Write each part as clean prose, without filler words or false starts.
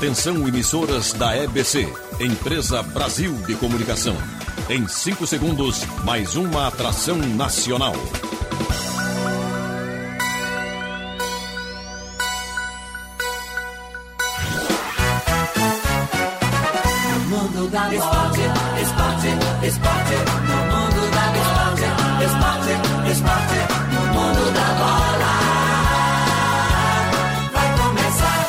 Atenção, emissoras da EBC, Empresa Brasil de Comunicação. Em 5 segundos, mais uma atração nacional. Mundo da esporte, esporte, esporte. No mundo da esporte, esporte, esporte. No mundo da bola. Vai começar.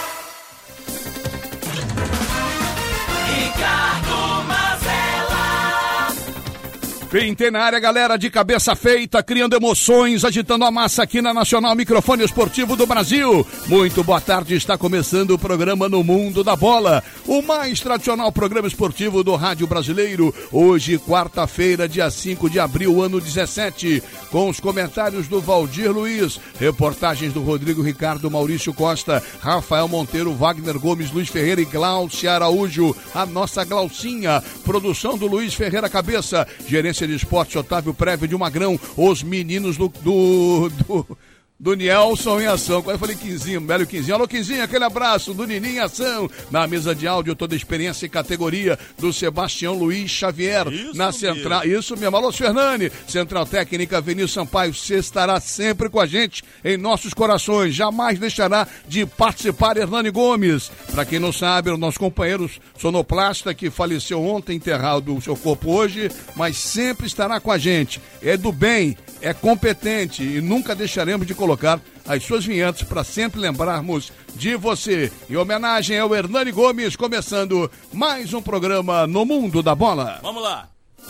Ricardo Mazella. Pintei na área, galera, de cabeça feita, criando emoções, agitando a massa aqui na Nacional Microfone Esportivo do Brasil. Muito boa tarde, está começando o programa No Mundo da Bola, o mais tradicional programa esportivo do rádio brasileiro. Hoje, quarta-feira, dia 5 de abril, ano 17, com os comentários do Valdir Luiz, reportagens do Rodrigo Ricardo, Maurício Costa, Rafael Monteiro, Wagner Gomes, Luiz Ferreira e Glaucia Araújo, a nossa Glaucinha, produção do Luiz Ferreira Cabeça, gerência de esportes Otávio Prévio de Magrão, os meninos do Nielson em ação. Quando eu falei Quinzinho, Belo Quinzinho. Alô, Quinzinho, aquele abraço do Nininho em ação. Na mesa de áudio, toda a experiência e categoria do Sebastião Luiz Xavier. Isso na central, mesmo. Isso mesmo. Alô, Fernani. Central Técnica, Avenil Sampaio. Você estará sempre com a gente em nossos corações. Jamais deixará de participar, Hernani Gomes. Para quem não sabe, o nosso companheiro sonoplasta que faleceu ontem, enterrado o seu corpo hoje, mas sempre estará com a gente. É do bem, é competente e nunca deixaremos de colocar as suas vinhetas para sempre lembrarmos de você. Em homenagem ao Hernani Gomes, começando mais um programa No Mundo da Bola. Vamos lá.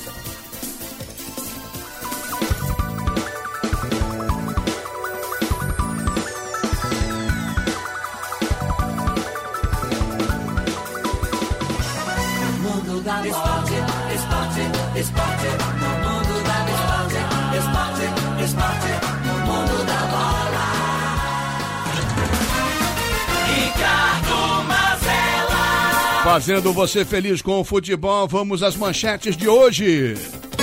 Mundo da esporte, esporte, esporte. No mundo da esporte, esporte, esporte. No mundo da bola. Ricardo Mazella. Fazendo você feliz com o futebol, vamos às manchetes de hoje.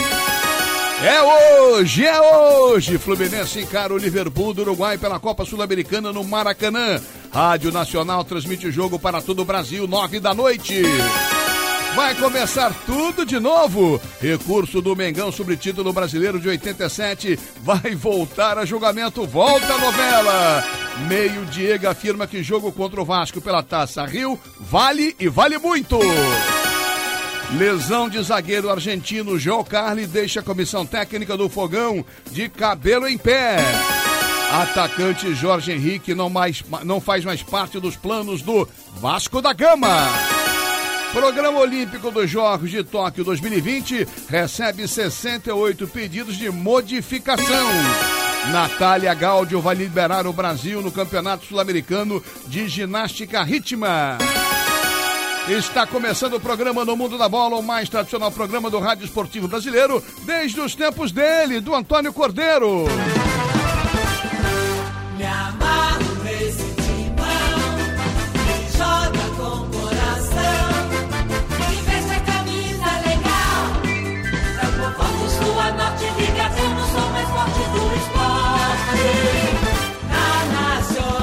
É hoje! Fluminense encara o Liverpool do Uruguai pela Copa Sul-Americana no Maracanã. Rádio Nacional transmite o jogo para todo o Brasil, 9h. Vai começar tudo de novo. Recurso do Mengão sobre título brasileiro de 87 vai voltar a julgamento. Volta a novela. Meio Diego afirma que jogo contra o Vasco pela Taça Rio vale e vale muito. Lesão de zagueiro argentino João Carli deixa a comissão técnica do Fogão de cabelo em pé. Atacante Jorge Henrique não faz mais parte dos planos do Vasco da Gama. Programa Olímpico dos Jogos de Tóquio 2020 recebe 68 pedidos de modificação. Natália Gaudio vai liderar o Brasil no Campeonato Sul-Americano de Ginástica Rítmica. Está começando o programa No Mundo da Bola, o mais tradicional programa do rádio esportivo brasileiro, desde os tempos dele, do Antônio Cordeiro. Me amarro nesse timão, que joga com coração, que veste a camisa legal. É o povão do Sul a Norte, liga, temos o som mais forte do esporte. Na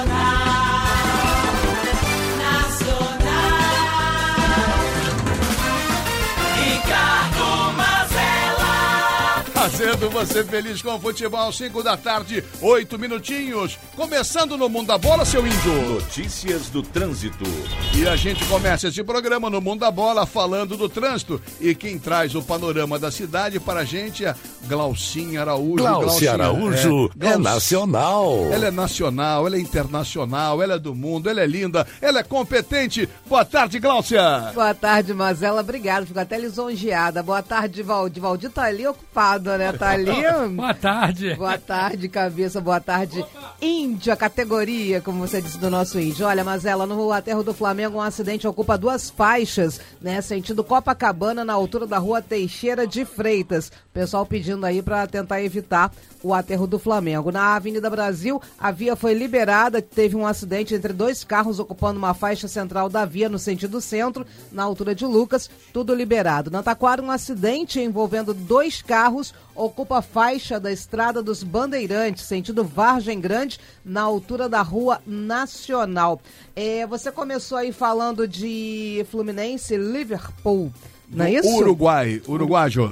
Nacional, Ricardo Mazella. Fazendo você feliz com o futebol, 5h, 8 minutinhos. Começando No Mundo da Bola, seu índio. Notícias do trânsito. E a gente começa esse programa No Mundo da Bola falando do trânsito. E quem traz o panorama da cidade para a gente é Glaucinha Araújo. Glaucia Araújo é nacional. Ela é nacional, ela é internacional, ela é do mundo, ela é linda, ela é competente. Boa tarde, Glaucia. Boa tarde, Mazella. Obrigado, fico até lisonjeada. Boa tarde, Valdir. Valdir tá ali ocupado, né? Tá ali. Boa tarde. Boa tarde, cabeça. Boa tarde, Índia, categoria, como você disse, do nosso índio. Olha, Mazella, no aterro do Flamengo, um acidente ocupa 2 faixas, né? Sentido Copacabana, na altura da rua Teixeira de Freitas. O pessoal pedindo aí para tentar evitar o aterro do Flamengo. Na Avenida Brasil, a via foi liberada, teve um acidente entre dois carros ocupando uma faixa central da via no sentido centro, na altura de Lucas, tudo liberado. Na Taquara, um acidente envolvendo dois carros ocupa a faixa da Estrada dos Bandeirantes, sentido Vargem Grande, na altura da Rua Nacional. Você começou aí falando de Fluminense e Liverpool, não é isso? Uruguai, Jô.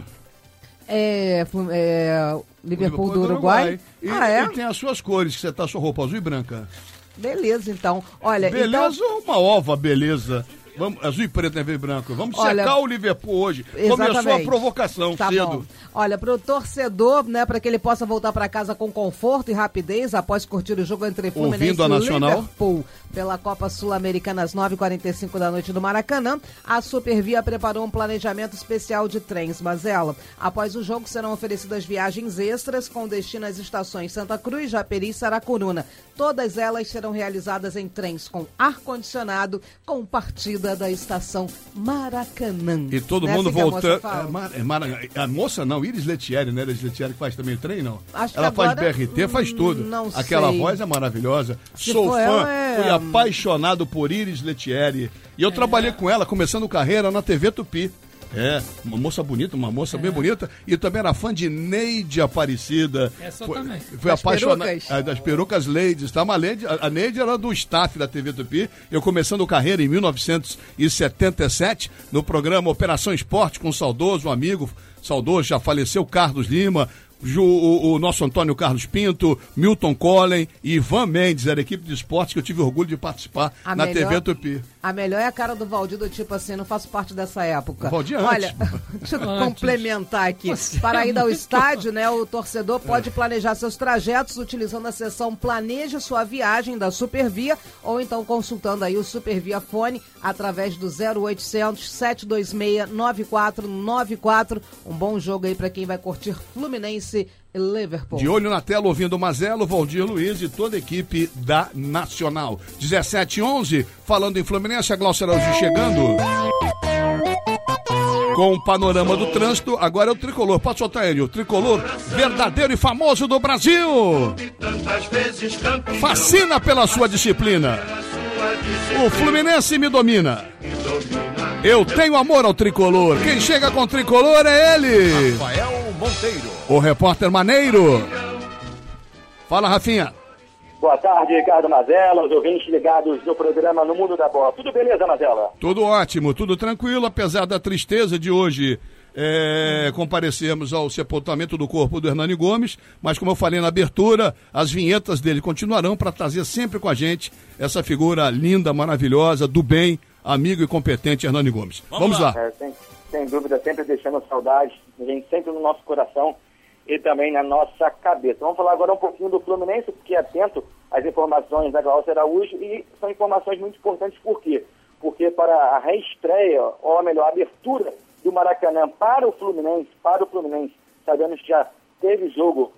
Liverpool do Uruguai. E tem as suas cores, que você tá sua roupa azul e branca. Beleza, então. Olha, beleza, uma ova, beleza. Vamos, azul e preto, né, e branco. Vamos secar o Liverpool hoje. Exatamente. Começou a provocação cedo. Bom. Olha, pro torcedor, né, para que ele possa voltar para casa com conforto e rapidez após curtir o jogo entre Fluminense e Liverpool pela Copa Sul-Americana às 9h45 da noite no Maracanã, a Supervia preparou um planejamento especial de trens, Mazela. Após o jogo serão oferecidas viagens extras com destino às estações Santa Cruz, Japeri e Saracuruna. Todas elas serão realizadas em trens com ar-condicionado, com partida da estação Maracanã. E todo mundo voltando. A moça não, Iris Letieri, né? Iris Letieri que faz também o trem, não? Ela faz BRT, faz tudo. Não sei. Aquela voz é maravilhosa. Sou fã, fui apaixonado por Iris Letieri. E eu trabalhei com ela, começando carreira na TV Tupi. Uma moça bonita, uma moça bem bonita. E também era fã de Neide Aparecida. Essa também. Foi apaixonada das perucas Ladies, tá? A Neide era do staff da TV Tupi. Eu começando carreira em 1977, no programa Operação Esporte, com o saudoso amigo, saudoso, já faleceu, Carlos Lima. O nosso Antônio Carlos Pinto, Milton Collen e Ivan Mendes, era a equipe de esporte que eu tive orgulho de participar na TV Tupi. A melhor é a cara do Valdir, do tipo assim, não faço parte dessa época. Valdir Olha, deixa eu complementar aqui. Para ir ao estádio, né, o torcedor pode planejar seus trajetos utilizando a seção Planeje Sua Viagem da Supervia ou então consultando aí o Supervia Fone através do 0800 726 9494. Um bom jogo aí para quem vai curtir Fluminense e Liverpool. De olho na tela, ouvindo o Mazelo, Valdir Luiz e toda a equipe da Nacional. 17h11, falando em Fluminense, a Glaucia Araújo chegando. Com o panorama do trânsito, agora é o tricolor. Pode soltar ele, o tricolor verdadeiro e famoso do Brasil. Fascina pela sua disciplina. O Fluminense me domina. Eu tenho amor ao tricolor. Quem chega com o tricolor é ele. Rafael Monteiro. O repórter maneiro. Fala, Rafinha. Boa tarde, Ricardo Mazella, os ouvintes ligados no programa No Mundo da Bola. Tudo beleza, Mazella? Tudo ótimo, tudo tranquilo, apesar da tristeza de hoje comparecermos ao sepultamento do corpo do Hernani Gomes, mas como eu falei na abertura, as vinhetas dele continuarão para trazer sempre com a gente essa figura linda, maravilhosa, do bem, amigo e competente Hernani Gomes. Vamos lá. Sem dúvida, sempre deixando saudade, a gente sempre no nosso coração e também na nossa cabeça. Vamos falar agora um pouquinho do Fluminense, porque atento às informações da Glaucia Araújo, e são informações muito importantes. Por quê? Porque para a reestreia, ou melhor, a abertura do Maracanã para o Fluminense, sabemos que já teve jogo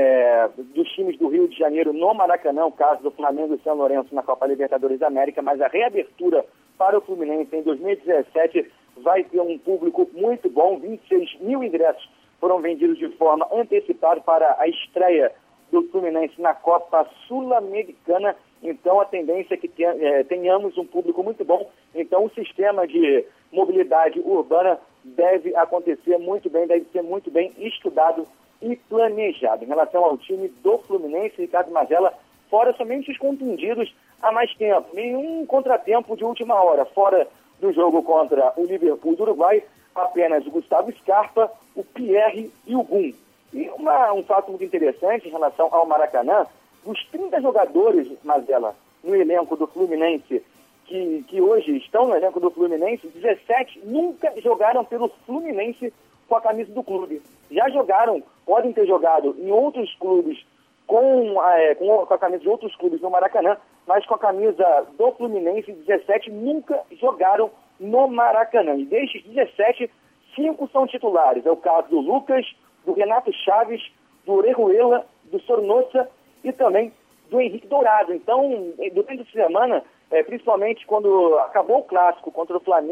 dos times do Rio de Janeiro no Maracanã, o caso do Flamengo e São Lourenço na Copa Libertadores da América, mas a reabertura para o Fluminense em 2017 vai ter um público muito bom, 26 mil ingressos foram vendidos de forma antecipada para a estreia do Fluminense na Copa Sul-Americana. Então, a tendência é que tenhamos um público muito bom. Então, o sistema de mobilidade urbana deve acontecer muito bem, deve ser muito bem estudado e planejado. Em relação ao time do Fluminense, Ricardo Mazella, fora somente os contundidos há mais tempo. Nenhum contratempo de última hora. Fora do jogo contra o Liverpool do Uruguai, apenas o Gustavo Scarpa, o Pierre e o Gum. E um fato muito interessante em relação ao Maracanã, dos 30 jogadores, Mazella, no elenco do Fluminense, que hoje estão no elenco do Fluminense, 17 nunca jogaram pelo Fluminense com a camisa do clube. Já jogaram, podem ter jogado em outros clubes com a camisa de outros clubes no Maracanã, mas com a camisa do Fluminense, 17 nunca jogaram no Maracanã. E destes 17, 5 são titulares. É o caso do Lucas, do Renato Chaves, do Orejuela, do Sornosa e também do Henrique Dourado. Então, durante a semana, principalmente quando acabou o clássico contra o Flamengo,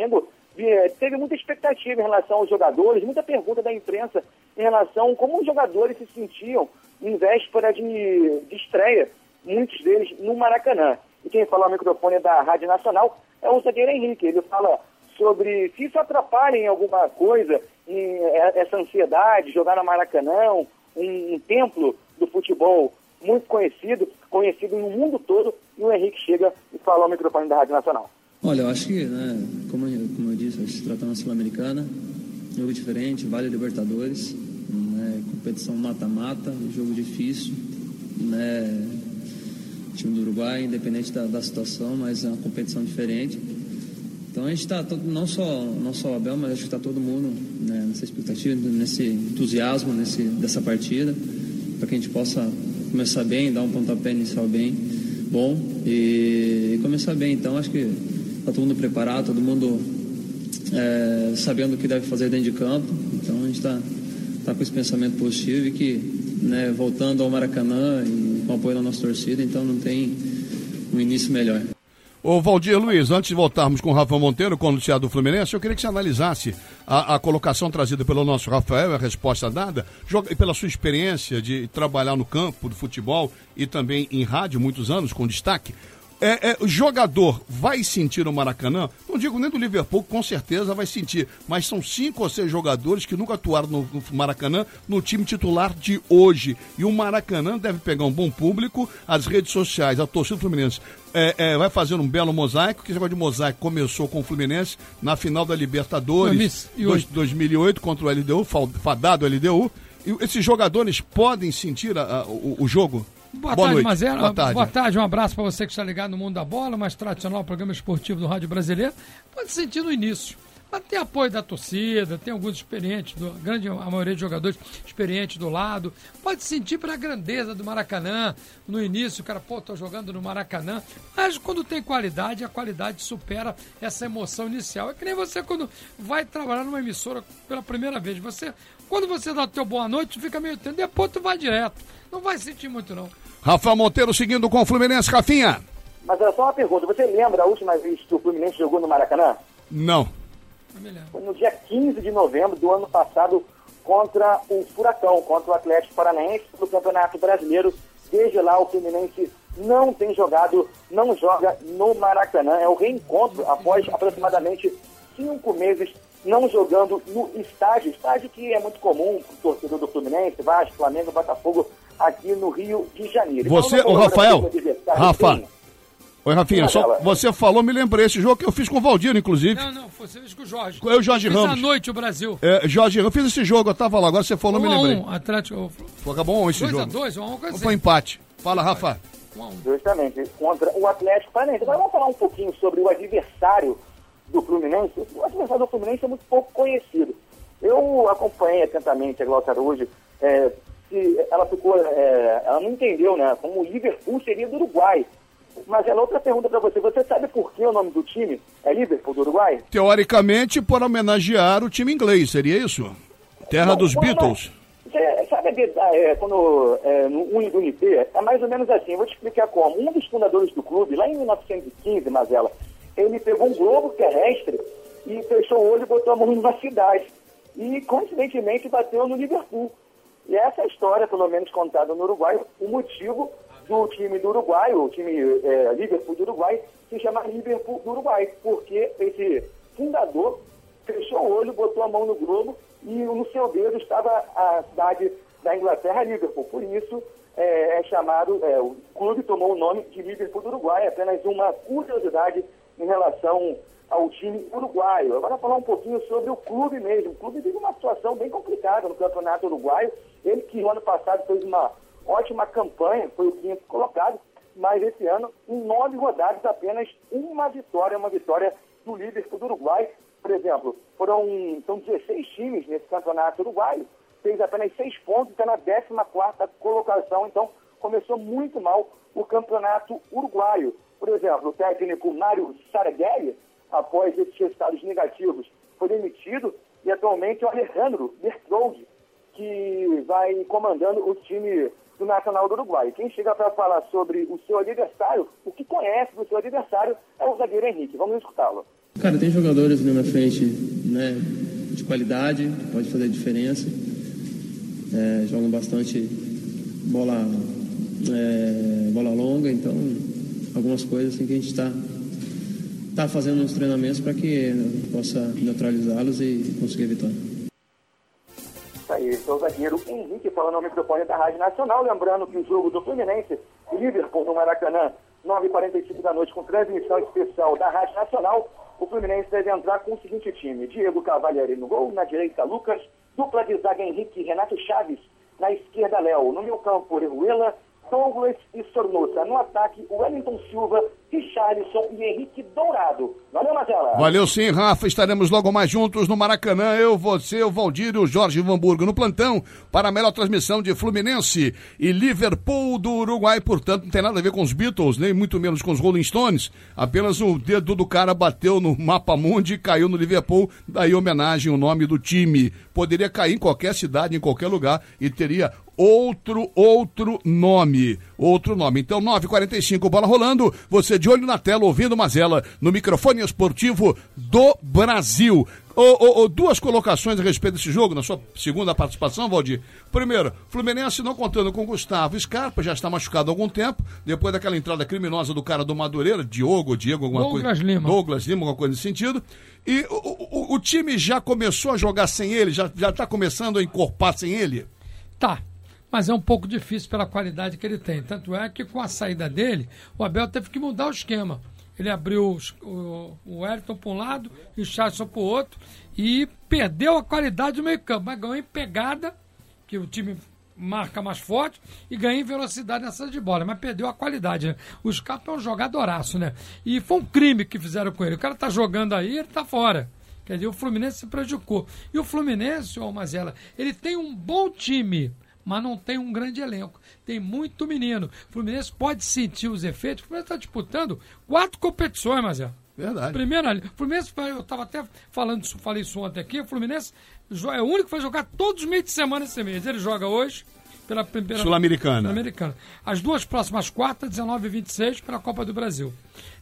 teve muita expectativa em relação aos jogadores, muita pergunta da imprensa em relação a como os jogadores se sentiam em véspera de estreia, muitos deles no Maracanã. E quem fala ao microfone da Rádio Nacional é o zagueiro Henrique. Ele fala sobre se isso atrapalha em alguma coisa, em essa ansiedade, jogar no Maracanã, um templo do futebol muito conhecido no mundo todo, e o Henrique chega e fala ao microfone da Rádio Nacional. Olha, eu acho que, né, como eu disse, se tratando da Sul-Americana, jogo diferente, vale Libertadores, né, competição mata-mata, jogo difícil, né, time do Uruguai, independente da situação, mas é uma competição diferente. Então a gente está, não só o Abel, mas acho que está todo mundo, né, nessa expectativa, nesse entusiasmo dessa partida, para que a gente possa começar bem, dar um pontapé inicial bem bom e começar bem. Então acho que está todo mundo preparado, todo mundo sabendo o que deve fazer dentro de campo. Então a gente está com esse pensamento positivo e que, né, voltando ao Maracanã e com apoio da nossa torcida, então não tem um início melhor. Ô Valdir Luiz, antes de voltarmos com o Rafa Monteiro, com o noticiário do Fluminense, eu queria que você analisasse a colocação trazida pelo nosso Rafael, a resposta dada, e pela sua experiência de trabalhar no campo do futebol e também em rádio, muitos anos, com destaque. O jogador vai sentir o Maracanã? Não digo nem do Liverpool, com certeza vai sentir, mas são 5 ou 6 jogadores que nunca atuaram no Maracanã, no time titular de hoje. E o Maracanã deve pegar um bom público, as redes sociais, a torcida do Fluminense vai fazer um belo mosaico, que esse negócio de mosaico começou com o Fluminense na final da Libertadores 2008 contra o LDU, fadado LDU. E esses jogadores podem sentir o jogo? Boa tarde, noite. Mazera. Boa tarde, um abraço para você que está ligado no Mundo da Bola, mais tradicional programa esportivo do Rádio Brasileiro. Pode sentir no início, mas tem apoio da torcida, tem alguns experientes, a maioria de jogadores experientes do lado. Pode sentir para a grandeza do Maracanã. No início, o cara, tô jogando no Maracanã. Mas quando tem qualidade, a qualidade supera essa emoção inicial. É que nem você quando vai trabalhar numa emissora pela primeira vez. Quando você dá o teu boa noite, fica meio tempo, depois tu vai direto. Não vai sentir muito, não. Rafael Monteiro seguindo com o Fluminense, Rafinha. Mas era só uma pergunta. Você lembra a última vez que o Fluminense jogou no Maracanã? Não. Foi no dia 15 de novembro do ano passado contra o Furacão, contra o Atlético Paranaense do Campeonato Brasileiro. Desde lá o Fluminense não joga no Maracanã. É o reencontro após aproximadamente 5 meses não jogando no estádio que é muito comum para o torcedor do Fluminense, Vasco, Flamengo, Botafogo, aqui no Rio de Janeiro. Você, o Rafael, Oi, Rafinha, você falou, me lembrei, esse jogo que eu fiz com o Valdir, inclusive. Não, você fez com o Jorge. Eu, Jorge Ramos. Fiz à noite o Brasil. Jorge Ramos, eu fiz esse jogo, eu tava lá, agora você falou, me lembrei. Atlético. Acabou 1 esse jogo. 2-2, 1-1. Foi empate. Fala, Rafa. 1-1. Justamente, contra o Atlético Paranaense. Agora vamos falar um pouquinho sobre o adversário do Fluminense. O adversário do Fluminense é muito pouco conhecido. Eu acompanhei atentamente a Glaucia Araújo. Ela não entendeu, né, como o Liverpool seria do Uruguai. Mas ela outra pergunta para você. Você sabe por que o nome do time é Liverpool do Uruguai? Teoricamente, por homenagear o time inglês, seria isso? Terra dos Beatles. Sabe quando no UNIP, é mais ou menos assim. Eu vou te explicar como. Um dos fundadores do clube, lá em 1915, Mazela, ele pegou um globo terrestre e fechou o olho e botou a mão numa cidade. E, coincidentemente, bateu no Liverpool. E essa é a história, pelo menos contada no Uruguai, o motivo do time do Uruguai, o time Liverpool do Uruguai, se chama Liverpool do Uruguai, porque esse fundador fechou o olho, botou a mão no globo e no seu dedo estava a cidade da Inglaterra, Liverpool. Por isso o clube tomou o nome de Liverpool do Uruguai. Apenas uma curiosidade em relação ao time uruguaio. Agora falar um pouquinho sobre o clube mesmo. O clube vive uma situação bem complicada no Campeonato Uruguaio. Ele que no ano passado fez uma ótima campanha, foi o 5º colocado, mas esse ano, em 9 rodadas, apenas uma vitória do Liverpool do Uruguai. Por exemplo, são 16 times nesse campeonato uruguaio, fez apenas 6 pontos, está na 14ª colocação, então começou muito mal o campeonato uruguaio. Por exemplo, o técnico Mário Saraghelli, após esses resultados negativos, foi demitido, e atualmente o Alejandro Bertoldi, que vai comandando o time do Nacional do Uruguai. Quem chega para falar sobre o seu adversário, o que conhece do seu adversário, é o zagueiro Henrique. Vamos escutá-lo. Cara, tem jogadores na minha frente, né, de qualidade, que pode fazer diferença. Jogam bastante bola longa, então algumas coisas assim que a gente está fazendo nos treinamentos para que possa neutralizá-los e conseguir a vitória. Isso aí, sou o zagueiro Henrique falando ao microfone da Rádio Nacional, lembrando que o jogo do Fluminense e Liverpool no Maracanã, 9h45 da noite, com transmissão especial da Rádio Nacional. O Fluminense deve entrar com o seguinte time: Diego Cavalieri no gol, na direita Lucas, dupla de zaga Henrique, Renato Chaves, na esquerda Léo, no meio campo Orejuela, Douglas e Sornosa. No ataque, Wellington Silva, Richarlison e Henrique Dourado. Valeu, Mazela. Valeu sim, Rafa. Estaremos logo mais juntos no Maracanã. Eu, você, o Valdir e o Jorge Vanburgo no plantão para a melhor transmissão de Fluminense e Liverpool do Uruguai. Portanto, não tem nada a ver com os Beatles, nem muito menos com os Rolling Stones. Apenas o dedo do cara bateu no mapa mundi e caiu no Liverpool. Daí homenagem ao nome do time. Poderia cair em qualquer cidade, em qualquer lugar e teria outro nome. Então, 9h45, bola rolando. Você de olho na tela, ouvindo Mazela no microfone esportivo do Brasil. Duas colocações a respeito desse jogo, na sua segunda participação, Valdir. Primeiro, Fluminense não contando com Gustavo Scarpa, já está machucado há algum tempo, depois daquela entrada criminosa do cara do Madureira, Diego, alguma Douglas coisa. Lima. Douglas Lima, alguma coisa nesse sentido. E o time já começou a jogar sem ele, já está começando a encorpar sem ele? Tá. Mas é um pouco difícil pela qualidade que ele tem. Tanto é que com a saída dele, o Abel teve que mudar o esquema. Ele abriu o Wellington para um lado e o Richarlison para o outro e perdeu a qualidade do meio campo. Mas ganhou em pegada, que o time marca mais forte, e ganhou em velocidade na saída de bola. Mas perdeu a qualidade, né? O Scarpa é um jogadoraço, né? E foi um crime que fizeram com ele. O cara tá jogando aí, ele tá fora. Quer dizer, o Fluminense se prejudicou. E o Fluminense, Mazela, ele tem um bom time, mas não tem um grande elenco. Tem muito menino. O Fluminense pode sentir os efeitos. O Fluminense está disputando 4 competições, Mazela. Verdade. Primeira, o Fluminense, eu estava até falei isso ontem aqui, o Fluminense é o único que vai jogar todos os meios de semana esse mês. Ele joga hoje pela primeira Sul-Americana. As duas próximas quartas, 19 e 26, pela Copa do Brasil.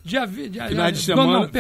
Final de semana.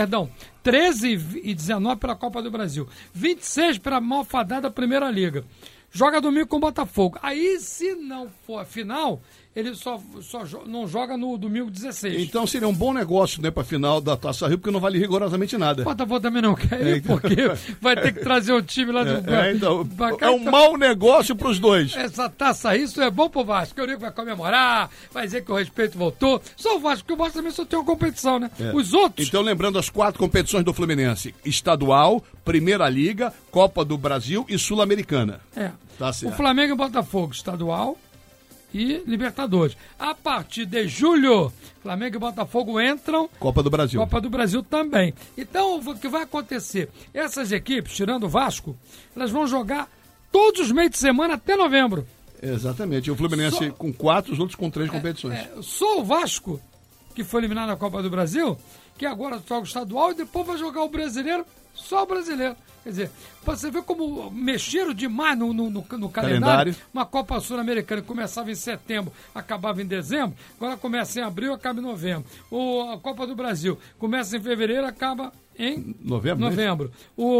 13 e 19 pela Copa do Brasil. 26 pela malfadada Primeira Liga. Joga domingo com o Botafogo. Aí, se não for a final, ele só não joga no domingo 16. Então seria um bom negócio, né, pra final da Taça Rio, porque não vale rigorosamente nada. O Botafogo também não quer ir, porque vai ter que trazer o time lá do... Então, é um mau negócio pros dois. Essa Taça Rio, isso é bom pro Vasco, que o Eurico vai comemorar, vai dizer que o respeito voltou. Só o Vasco, porque o Vasco também só tem uma competição, né? Os outros... Então, lembrando as 4 competições do Fluminense: Estadual, Primeira Liga, Copa do Brasil e Sul-Americana. Tá certo. O Flamengo e o Botafogo, estadual e Libertadores. A partir de julho, Flamengo e Botafogo entram... Copa do Brasil. Copa do Brasil também. Então, o que vai acontecer? Essas equipes, tirando o Vasco, elas vão jogar todos os meios de semana até novembro. Exatamente. E o Fluminense com 4, os outros com 3 competições. Só o Vasco, que foi eliminado na Copa do Brasil, que agora joga o estadual e depois vai jogar o brasileiro, só o brasileiro. Quer dizer, você vê como mexeram demais no calendário. Uma Copa Sul-Americana que começava em setembro, acabava em dezembro, agora começa em abril, acaba em novembro. A Copa do Brasil começa em fevereiro, acaba em novembro.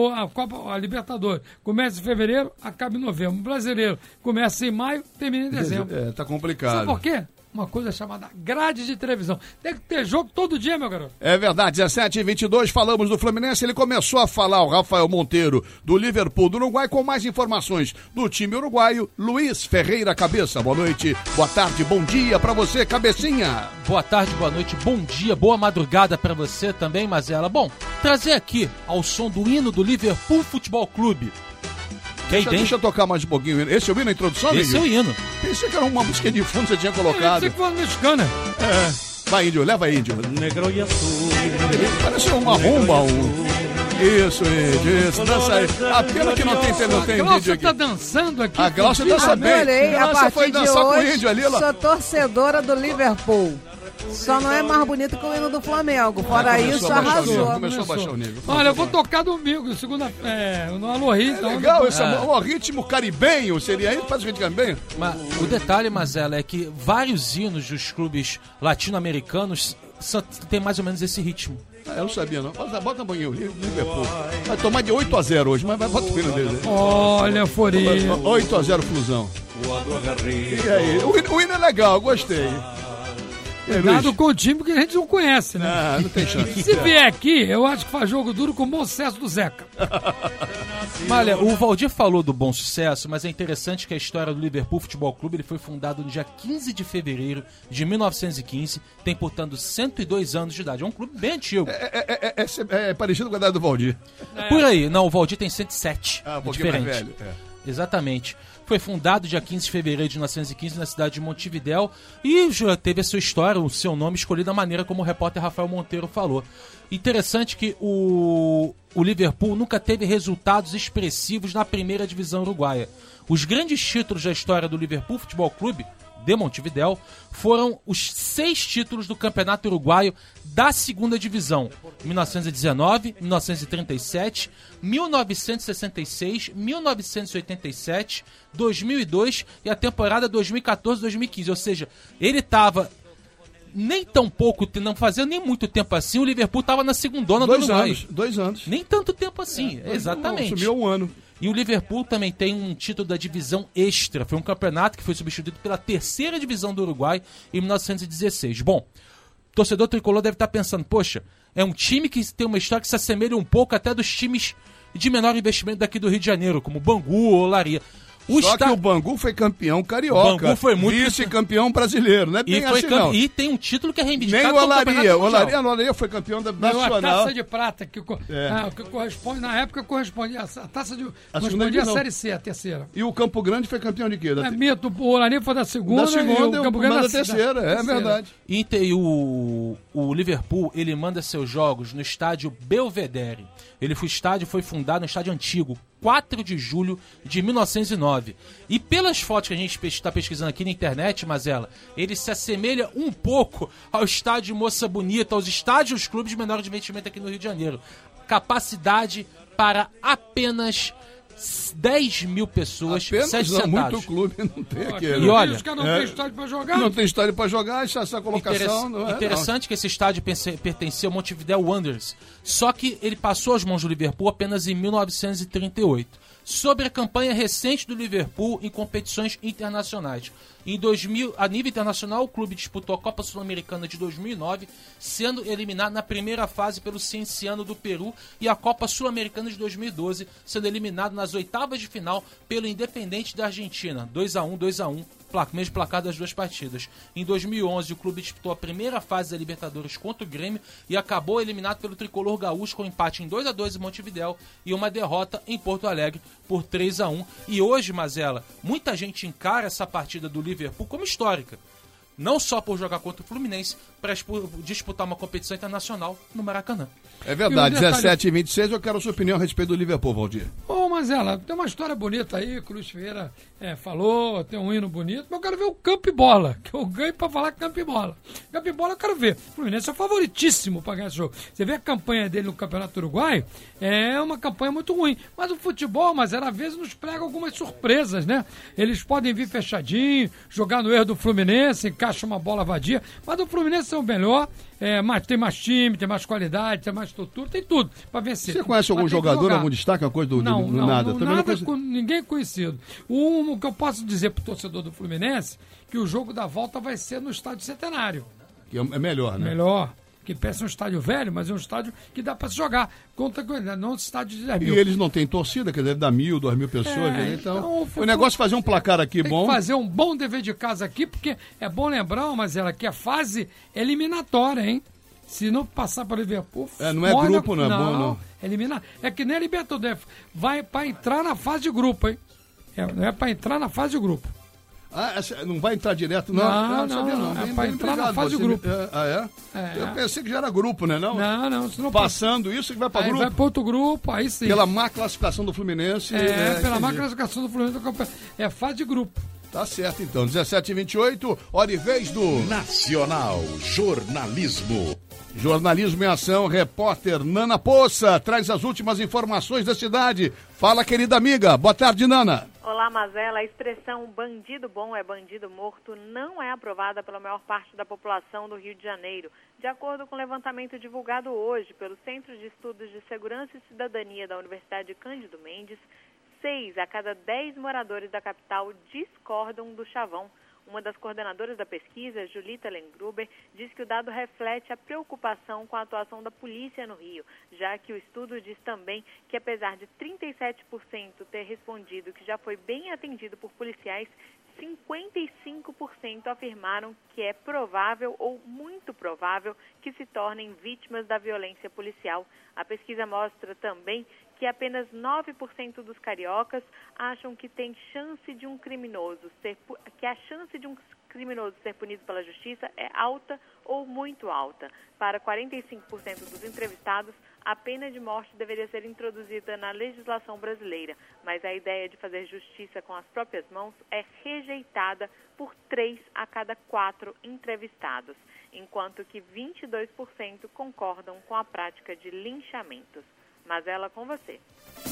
A Libertadores começa em fevereiro, acaba em novembro. O Brasileiro começa em maio, termina em dezembro. Tá complicado. Sabe por quê? Uma coisa chamada grade de televisão. Tem que ter jogo todo dia, meu garoto. É verdade, 17h22, falamos do Fluminense. Ele começou a falar, o Rafael Monteiro, do Liverpool do Uruguai, com mais informações do time uruguaio. Luiz Ferreira Cabeça, boa noite, boa tarde, bom dia pra você, Cabecinha. Boa tarde, boa noite, bom dia, boa madrugada pra você também, Mazela. Bom, trazer aqui ao som do hino do Liverpool Futebol Clube. Deixa eu tocar mais um pouquinho. Esse é o hino, a introdução, Esse é o hino. Pensei que era uma música de fundo que você tinha colocado. Pensei que foi mexicana. Vai, Índio, leva aí, Índio. Negro e azul. Parece uma rumba. Isso, Índio, isso. Dança aí. A pena que não tem vídeo aqui. A Glaucia tá dançando aqui. A Glaucia dança bem. A partir foi dançar de hoje, com o Índio ali. Sou torcedora do Liverpool. Só não é mais bonito que o hino do Flamengo. Fora isso, arrasou. Começou a baixar o nível. Olha, eu vou tocar domingo, no Alô Ritmo. Legal, esse o ritmo caribenho seria isso? Faz o ritmo caribenho? Mas o detalhe, Mazela, é que vários hinos dos clubes latino-americanos tem mais ou menos esse ritmo. Eu não sabia, não. Bota um pouquinho, Liverpool. Vai tomar de 8-0 hoje, mas vai botar o filho dele. Olha, Foria. 8-0 Flusão. E aí? O hino é legal, gostei. Cuidado com o time que a gente não conhece, né? Não tem chance. Se vier aqui, eu acho que faz jogo duro com o bom sucesso do Zeca. Olha, o Valdir falou do bom sucesso, mas é interessante que a história do Liverpool Futebol Clube ele foi fundado no dia 15 de fevereiro de 1915, tem, portanto, 102 anos de idade. É um clube bem antigo. É parecido com a idade do Valdir. Por aí. Não, o Valdir tem 107. Um pouquinho mais velho. Exatamente. Foi fundado dia 15 de fevereiro de 1915 na cidade de Montevidéu e já teve a sua história, o seu nome escolhido da maneira como o repórter Rafael Monteiro falou. Interessante que o Liverpool nunca teve resultados expressivos na primeira divisão uruguaia. Os grandes títulos da história do Liverpool Futebol Clube de Montevidéu foram os 6 títulos do Campeonato Uruguaio da segunda divisão: 1919, 1937, 1966, 1987, 2002 e a temporada 2014-2015. Ou seja, ele estava nem tão pouco, não fazia nem muito tempo assim, o Liverpool estava na segundona do Uruguai. 2 anos. Nem tanto tempo assim, exatamente. Sumiu um ano. E o Liverpool também tem um título da divisão extra. Foi um campeonato que foi substituído pela terceira divisão do Uruguai em 1916. Bom, o torcedor tricolor deve estar pensando, poxa, é um time que tem uma história que se assemelha um pouco até dos times de menor investimento daqui do Rio de Janeiro, como Bangu ou Olaria. Só que o Bangu foi campeão carioca. O Bangu foi muito vice-campeão brasileiro, né? E tem um título que é reivindicado. Nem o Olaria foi campeão da nacional. A taça de prata que corresponde, na época correspondia, a taça de correspondia à Série C, a terceira. E o Campo Grande foi campeão de quê? O Olaria foi da segunda e o Campo Grande da terceira, é verdade. E o Liverpool, ele manda seus jogos no estádio Belvedere. O estádio foi fundado no estádio antigo, 4 de julho de 1909. E pelas fotos que a gente está pesquisando aqui na internet, Mazela, ele se assemelha um pouco ao estádio Moça Bonita, aos estádios dos clubes de menor investimento aqui no Rio de Janeiro. Capacidade para apenas 10 mil pessoas, apenas 7 não, centavos. Muito clube não tem aquele. E olha, não tem estádio para jogar. Não tem estádio para jogar, essa colocação não é. Interessante que esse estádio pertencia ao Montevidéu Wanderers, só que ele passou às mãos do Liverpool apenas em 1938. Sobre a campanha recente do Liverpool em competições internacionais. Em 2000, a nível internacional, o clube disputou a Copa Sul-Americana de 2009, sendo eliminado na primeira fase pelo Cienciano do Peru, e a Copa Sul-Americana de 2012, sendo eliminado nas oitavas de final pelo Independente da Argentina, 2-1, mesmo placar das duas partidas. Em 2011, o clube disputou a primeira fase da Libertadores contra o Grêmio e acabou eliminado pelo tricolor gaúcho com empate em 2-2 em Montevidéu e uma derrota em Porto Alegre por 3-1. E hoje, Mazela, muita gente encara essa partida do Liverpool como histórica. Não só por jogar contra o Fluminense, para disputar uma competição internacional no Maracanã. É verdade, 17h26, eu quero a sua opinião a respeito do Liverpool, Valdir. Mazela, tem uma história bonita aí, que o Luiz Ferreira falou, tem um hino bonito, mas eu quero ver o campo e bola, que eu ganho para falar campo e bola. Campo e bola eu quero ver. O Fluminense é favoritíssimo para ganhar esse jogo. Você vê a campanha dele no Campeonato Uruguai, é uma campanha muito ruim. Mas o futebol, às vezes nos prega algumas surpresas, né? Eles podem vir fechadinho, jogar no erro do Fluminense, encaixa uma bola vadia, mas o Fluminense é o melhor, tem mais time, tem mais qualidade, tem mais estrutura, tem tudo para vencer. Você conhece algum jogador, algum destaque, alguma coisa do nada? Ninguém é conhecido. O que eu posso dizer pro torcedor do Fluminense, que o jogo da volta vai ser no Estádio Centenário. Que é melhor, né? Melhor. Que parece um estádio velho, mas é um estádio que dá para se jogar. Não um estádio de 10 mil. E eles não têm torcida, que deve dar 1.000, 2.000 pessoas. Então o negócio é fazer um placar aqui tem bom. Que fazer um bom dever de casa aqui, porque é bom lembrar, que a fase eliminatória, hein? Se não passar para o Liverpool... não é grupo, não é bom, não. Eliminar. É que nem a Libertadores. Vai para entrar na fase de grupo, hein? Não é para entrar na fase de grupo. Não vai entrar direto, não? Não. É para entrar na fase de grupo. Eu pensei que já era grupo, né? Não. Passando isso que vai para grupo. Vai para outro grupo, aí sim. Pela má classificação do Fluminense. Pela má classificação do Fluminense. É fase de grupo. Tá certo, então. 17h28, hora e vez do Nacional Jornalismo. Jornalismo em ação, repórter Nana Poça traz as últimas informações da cidade. Fala, querida amiga. Boa tarde, Nana. Olá, Mazela. A expressão bandido bom é bandido morto não é aprovada pela maior parte da população do Rio de Janeiro. De acordo com o levantamento divulgado hoje pelo Centro de Estudos de Segurança e Cidadania da Universidade Cândido Mendes, 6 a cada 10 moradores da capital discordam do chavão. Uma das coordenadoras da pesquisa, Julita Lengruber, diz que o dado reflete a preocupação com a atuação da polícia no Rio, já que o estudo diz também que, apesar de 37% ter respondido que já foi bem atendido por policiais, 55% afirmaram que é provável ou muito provável que se tornem vítimas da violência policial. A pesquisa mostra também que apenas 9% dos cariocas acham que tem chance de um criminoso que a chance de um criminoso ser punido pela justiça é alta ou muito alta. Para 45% dos entrevistados, a pena de morte deveria ser introduzida na legislação brasileira, mas a ideia de fazer justiça com as próprias mãos é rejeitada por 3 a cada 4 entrevistados, enquanto que 22% concordam com a prática de linchamentos. Mazela, com você.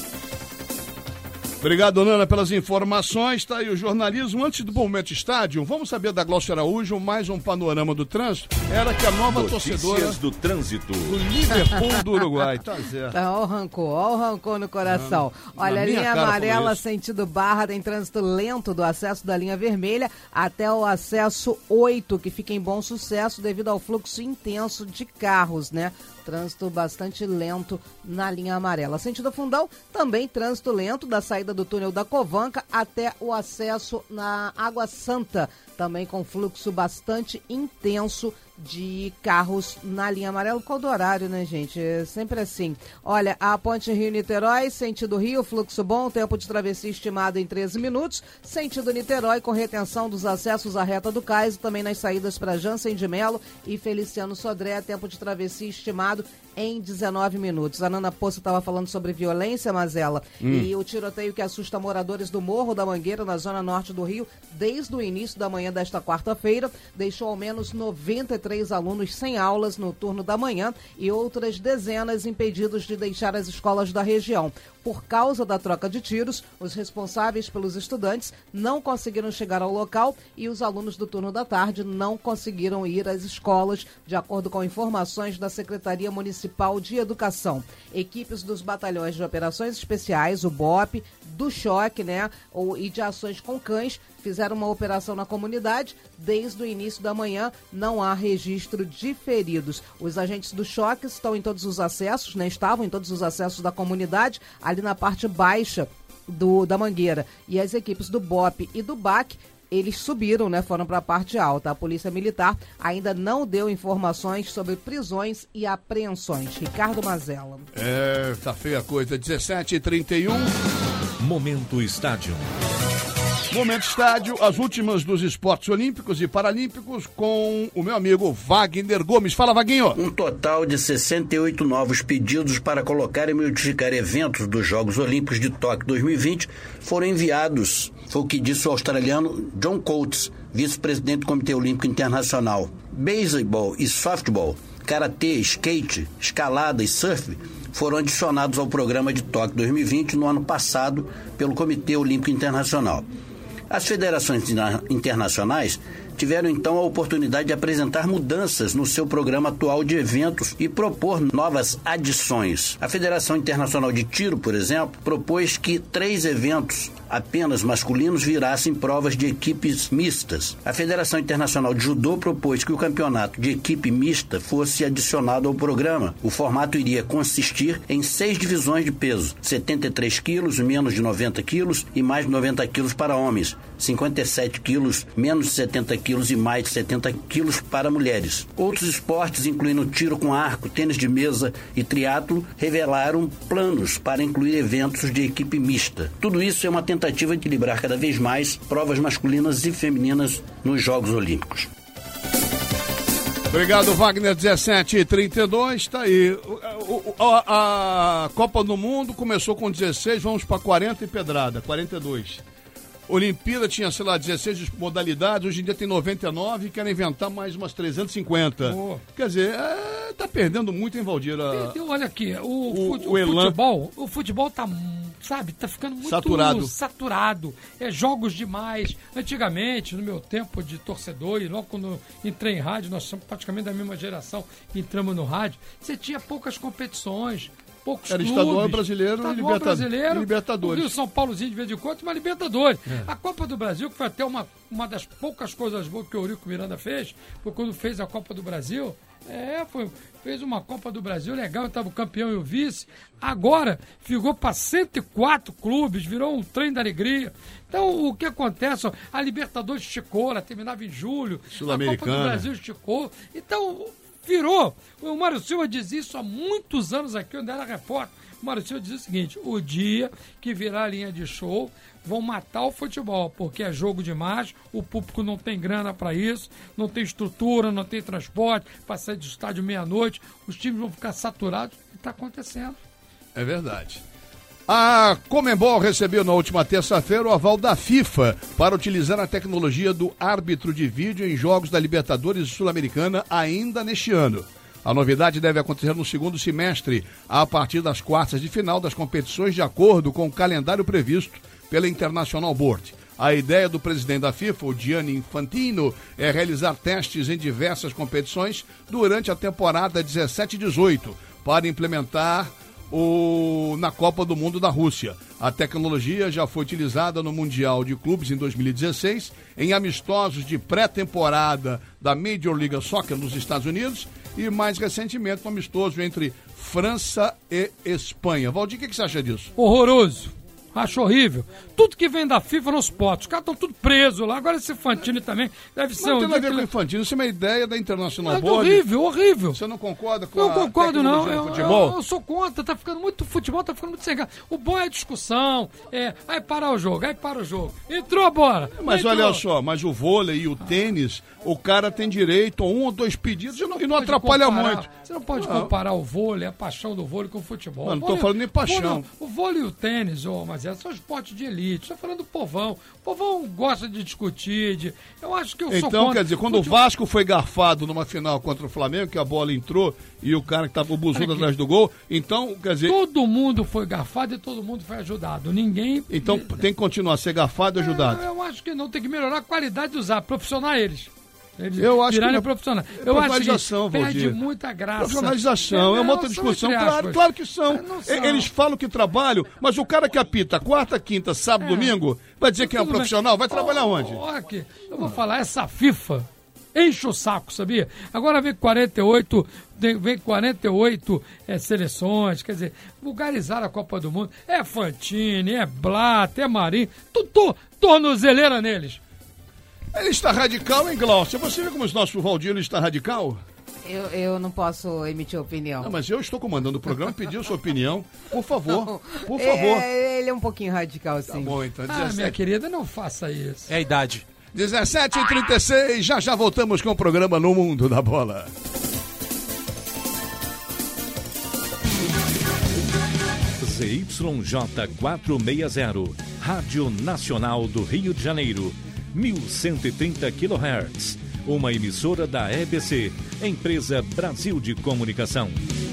Obrigado, Nana, pelas informações. Está aí o jornalismo. Antes do Momento Estádio, vamos saber da Glaucia Araújo mais um panorama do trânsito. Era que a nova torcedora do trânsito do Liverpool do Uruguai. Tá certo. Ó o rancor no coração. Olha, a linha amarela, sentido Barra, tem trânsito lento do acesso da linha vermelha até o acesso 8, que fica em Bom Sucesso devido ao fluxo intenso de carros, né? Trânsito bastante lento na linha amarela. Sentido Fundão, também trânsito lento da saída do túnel da Covanca até o acesso na Água Santa, também com fluxo bastante intenso de carros na linha amarela. Qual do horário, né, gente? É sempre assim. Olha, a Ponte Rio-Niterói, sentido Rio, fluxo bom, tempo de travessia estimado em 13 minutos. Sentido Niterói, com retenção dos acessos à Reta do Cais, também nas saídas para Jansen de Melo e Feliciano Sodré, tempo de travessia estimado em 19 minutos. A Nana Poça estava falando sobre violência, Mazela, e o tiroteio que assusta moradores do Morro da Mangueira, na zona norte do Rio, desde o início da manhã desta quarta-feira, deixou ao menos 93 alunos sem aulas no turno da manhã e outras dezenas impedidos de deixar as escolas da região. Por causa da troca de tiros, os responsáveis pelos estudantes não conseguiram chegar ao local e os alunos do turno da tarde não conseguiram ir às escolas, de acordo com informações da Secretaria Municipal de Educação. Equipes dos batalhões de operações especiais, o BOP, do Choque, né, e de ações com cães, fizeram uma operação na comunidade. Desde o início da manhã, não há registro de feridos. Os agentes do Choque estão em todos os acessos, né, estavam em todos os acessos da comunidade, ali na parte baixa da Mangueira. E as equipes do BOP e do BAC, eles subiram, né? Foram para a parte alta. A Polícia Militar ainda não deu informações sobre prisões e apreensões. Ricardo Mazella. Tá feia a coisa. 17h31. Momento Estádio. Momento Estádio, as últimas dos esportes olímpicos e paralímpicos com o meu amigo Wagner Gomes. Fala, Vaguinho. Um total de 68 novos pedidos para colocar e modificar eventos dos Jogos Olímpicos de Tóquio 2020 foram enviados. Foi o que disse o australiano John Coates, vice-presidente do Comitê Olímpico Internacional. Beisebol e softball, karatê, skate, escalada e surf foram adicionados ao programa de Tóquio 2020 no ano passado pelo Comitê Olímpico Internacional. As federações internacionais tiveram então a oportunidade de apresentar mudanças no seu programa atual de eventos e propor novas adições. A Federação Internacional de Tiro, por exemplo, propôs que 3 eventos apenas masculinos virassem provas de equipes mistas. A Federação Internacional de Judô propôs que o campeonato de equipe mista fosse adicionado ao programa. O formato iria consistir em 6 divisões de peso: 73 quilos, menos de 90 quilos e mais de 90 quilos para homens, 57 quilos, menos de 70 quilos e mais de 70 quilos para mulheres. Outros esportes, incluindo tiro com arco, tênis de mesa e triatlo, revelaram planos para incluir eventos de equipe mista. Tudo isso é uma tentativa de equilibrar cada vez mais provas masculinas e femininas nos Jogos Olímpicos. Obrigado, Wagner. 17h32, tá aí. A Copa do Mundo começou com 16, vamos para 40 e pedrada, 42. Olimpíada tinha, 16 modalidades, hoje em dia tem 99 e querem inventar mais umas 350. Oh. Quer dizer, tá perdendo muito, hein, Valdir? Olha aqui, o futebol tá sabe, tá ficando muito saturado. Jogos demais. Antigamente, no meu tempo de torcedor, e logo quando entrei em rádio, nós somos praticamente da mesma geração que entramos no rádio, você tinha poucas competições, poucos clubes. Era estadual brasileiro e Libertadores. O São Paulozinho de vez em quando, mas Libertadores. A Copa do Brasil, que foi até uma das poucas coisas boas que o Eurico Miranda fez, foi quando fez a Copa do Brasil. Fez uma Copa do Brasil legal, estava o campeão e o vice. Agora ficou para 104 clubes, virou um trem da alegria. Então, o que acontece? A Libertadores esticou, ela terminava em julho. A Copa do Brasil esticou. Então, virou. O Mário Silva diz isso há muitos anos aqui, onde era repórter. O Mário Silva diz o seguinte: o dia que virar a linha de show, vão matar o futebol, porque é jogo demais, o público não tem grana para isso, não tem estrutura, não tem transporte, para sair do estádio meia-noite, os times vão ficar saturados, e está acontecendo. É verdade. A Conmebol recebeu na última terça-feira o aval da FIFA para utilizar a tecnologia do árbitro de vídeo em jogos da Libertadores Sul-Americana ainda neste ano. A novidade deve acontecer no segundo semestre, a partir das quartas de final das competições, de acordo com o calendário previsto pela International Board. A ideia do presidente da FIFA, o Gianni Infantino, é realizar testes em diversas competições durante a temporada 17-18 para implementar na Copa do Mundo da Rússia. A tecnologia já foi utilizada no Mundial de Clubes em 2016, em amistosos de pré-temporada da Major League Soccer nos Estados Unidos e, mais recentemente, um amistoso entre França e Espanha. Valdir, o que você acha disso? Horroroso. Acho horrível. Tudo que vem da FIFA nos potes. Os caras estão tudo presos lá. Agora esse Infantino também deve ser não tem nada a ver com o Infantino. Isso é uma ideia da International Board. Horrível. Você não concorda com não concordo, não. Futebol? Eu sou contra. Tá ficando muito futebol, tá ficando muito sem graça. O bom é discussão. Aí parar o jogo, Entrou a bola. Mas olha só, mas o vôlei e o tênis, o cara tem direito a 1 ou 2 pedidos e não atrapalha muito. Você não pode comparar o vôlei, a paixão do vôlei com o futebol. Não tô falando nem paixão. O vôlei e o tênis, mas são esportes de elite. Estou falando do povão. O povão gosta de discutir. Eu acho que eu sou Então, quer dizer, quando o Vasco foi garfado numa final contra o Flamengo, que a bola entrou e o cara que estava o buzudo atrás do gol, então, quer dizer... Todo mundo foi garfado e todo mundo foi ajudado. Ninguém... Então tem que continuar a ser garfado e ajudado. Eu acho que não. Tem que melhorar a qualidade dos árbitros, profissionais eles. Eu acho que profissional. Eu acho que perde muita graça. Profissionalização, é uma outra discussão. Claro que são. Eles falam que trabalham, mas o cara que apita quarta, quinta, sábado, domingo, vai dizer que é um profissional? Vai trabalhar onde? Olha aqui, eu vou falar, essa FIFA enche o saco, sabia? Agora vem 48 seleções, quer dizer, vulgarizaram a Copa do Mundo. É Fantini, é Blatter, é Marinho, tudo tornozeleira neles. Ele está radical, hein, Glaucia? Você vê como o nosso Valdir está radical? Eu não posso emitir opinião. Não, mas eu estou comandando o programa, pediu sua opinião. Por favor, por favor. Ele é um pouquinho radical, sim. Tá bom, então. 17. Minha querida, não faça isso. É a idade. 17h36, já voltamos com o programa No Mundo da Bola. ZYJ 460, Rádio Nacional do Rio de Janeiro, 1130 kHz, uma emissora da EBC, Empresa Brasil de Comunicação.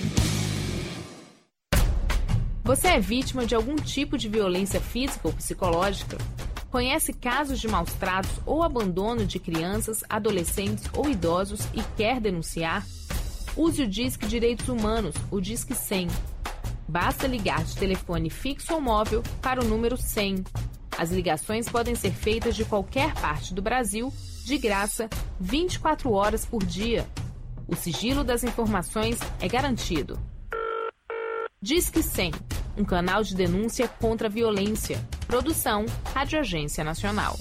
Você é vítima de algum tipo de violência física ou psicológica? Conhece casos de maus-tratos ou abandono de crianças, adolescentes ou idosos e quer denunciar? Use o Disque Direitos Humanos, o Disque 100. Basta ligar de telefone fixo ou móvel para o número 100. As ligações podem ser feitas de qualquer parte do Brasil, de graça, 24 horas por dia. O sigilo das informações é garantido. Disque 100, um canal de denúncia contra a violência. Produção, Rádio Agência Nacional.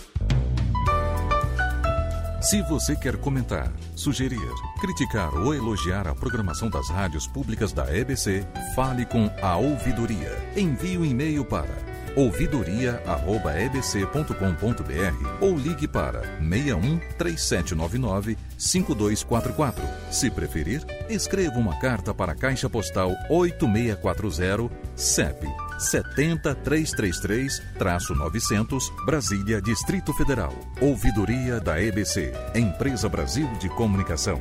Se você quer comentar, sugerir, criticar ou elogiar a programação das rádios públicas da EBC, fale com a Ouvidoria. Envie um e-mail para ouvidoria@ebc.com.br ou ligue para 61 3799 5244. Se preferir, escreva uma carta para a Caixa Postal 8640, CEP 70333-900, Brasília, Distrito Federal. Ouvidoria da EBC, Empresa Brasil de Comunicação.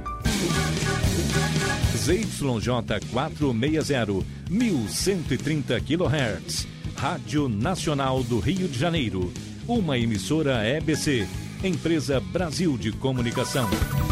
ZYJ 460, 1130 kHz, Rádio Nacional do Rio de Janeiro, uma emissora EBC, Empresa Brasil de Comunicação.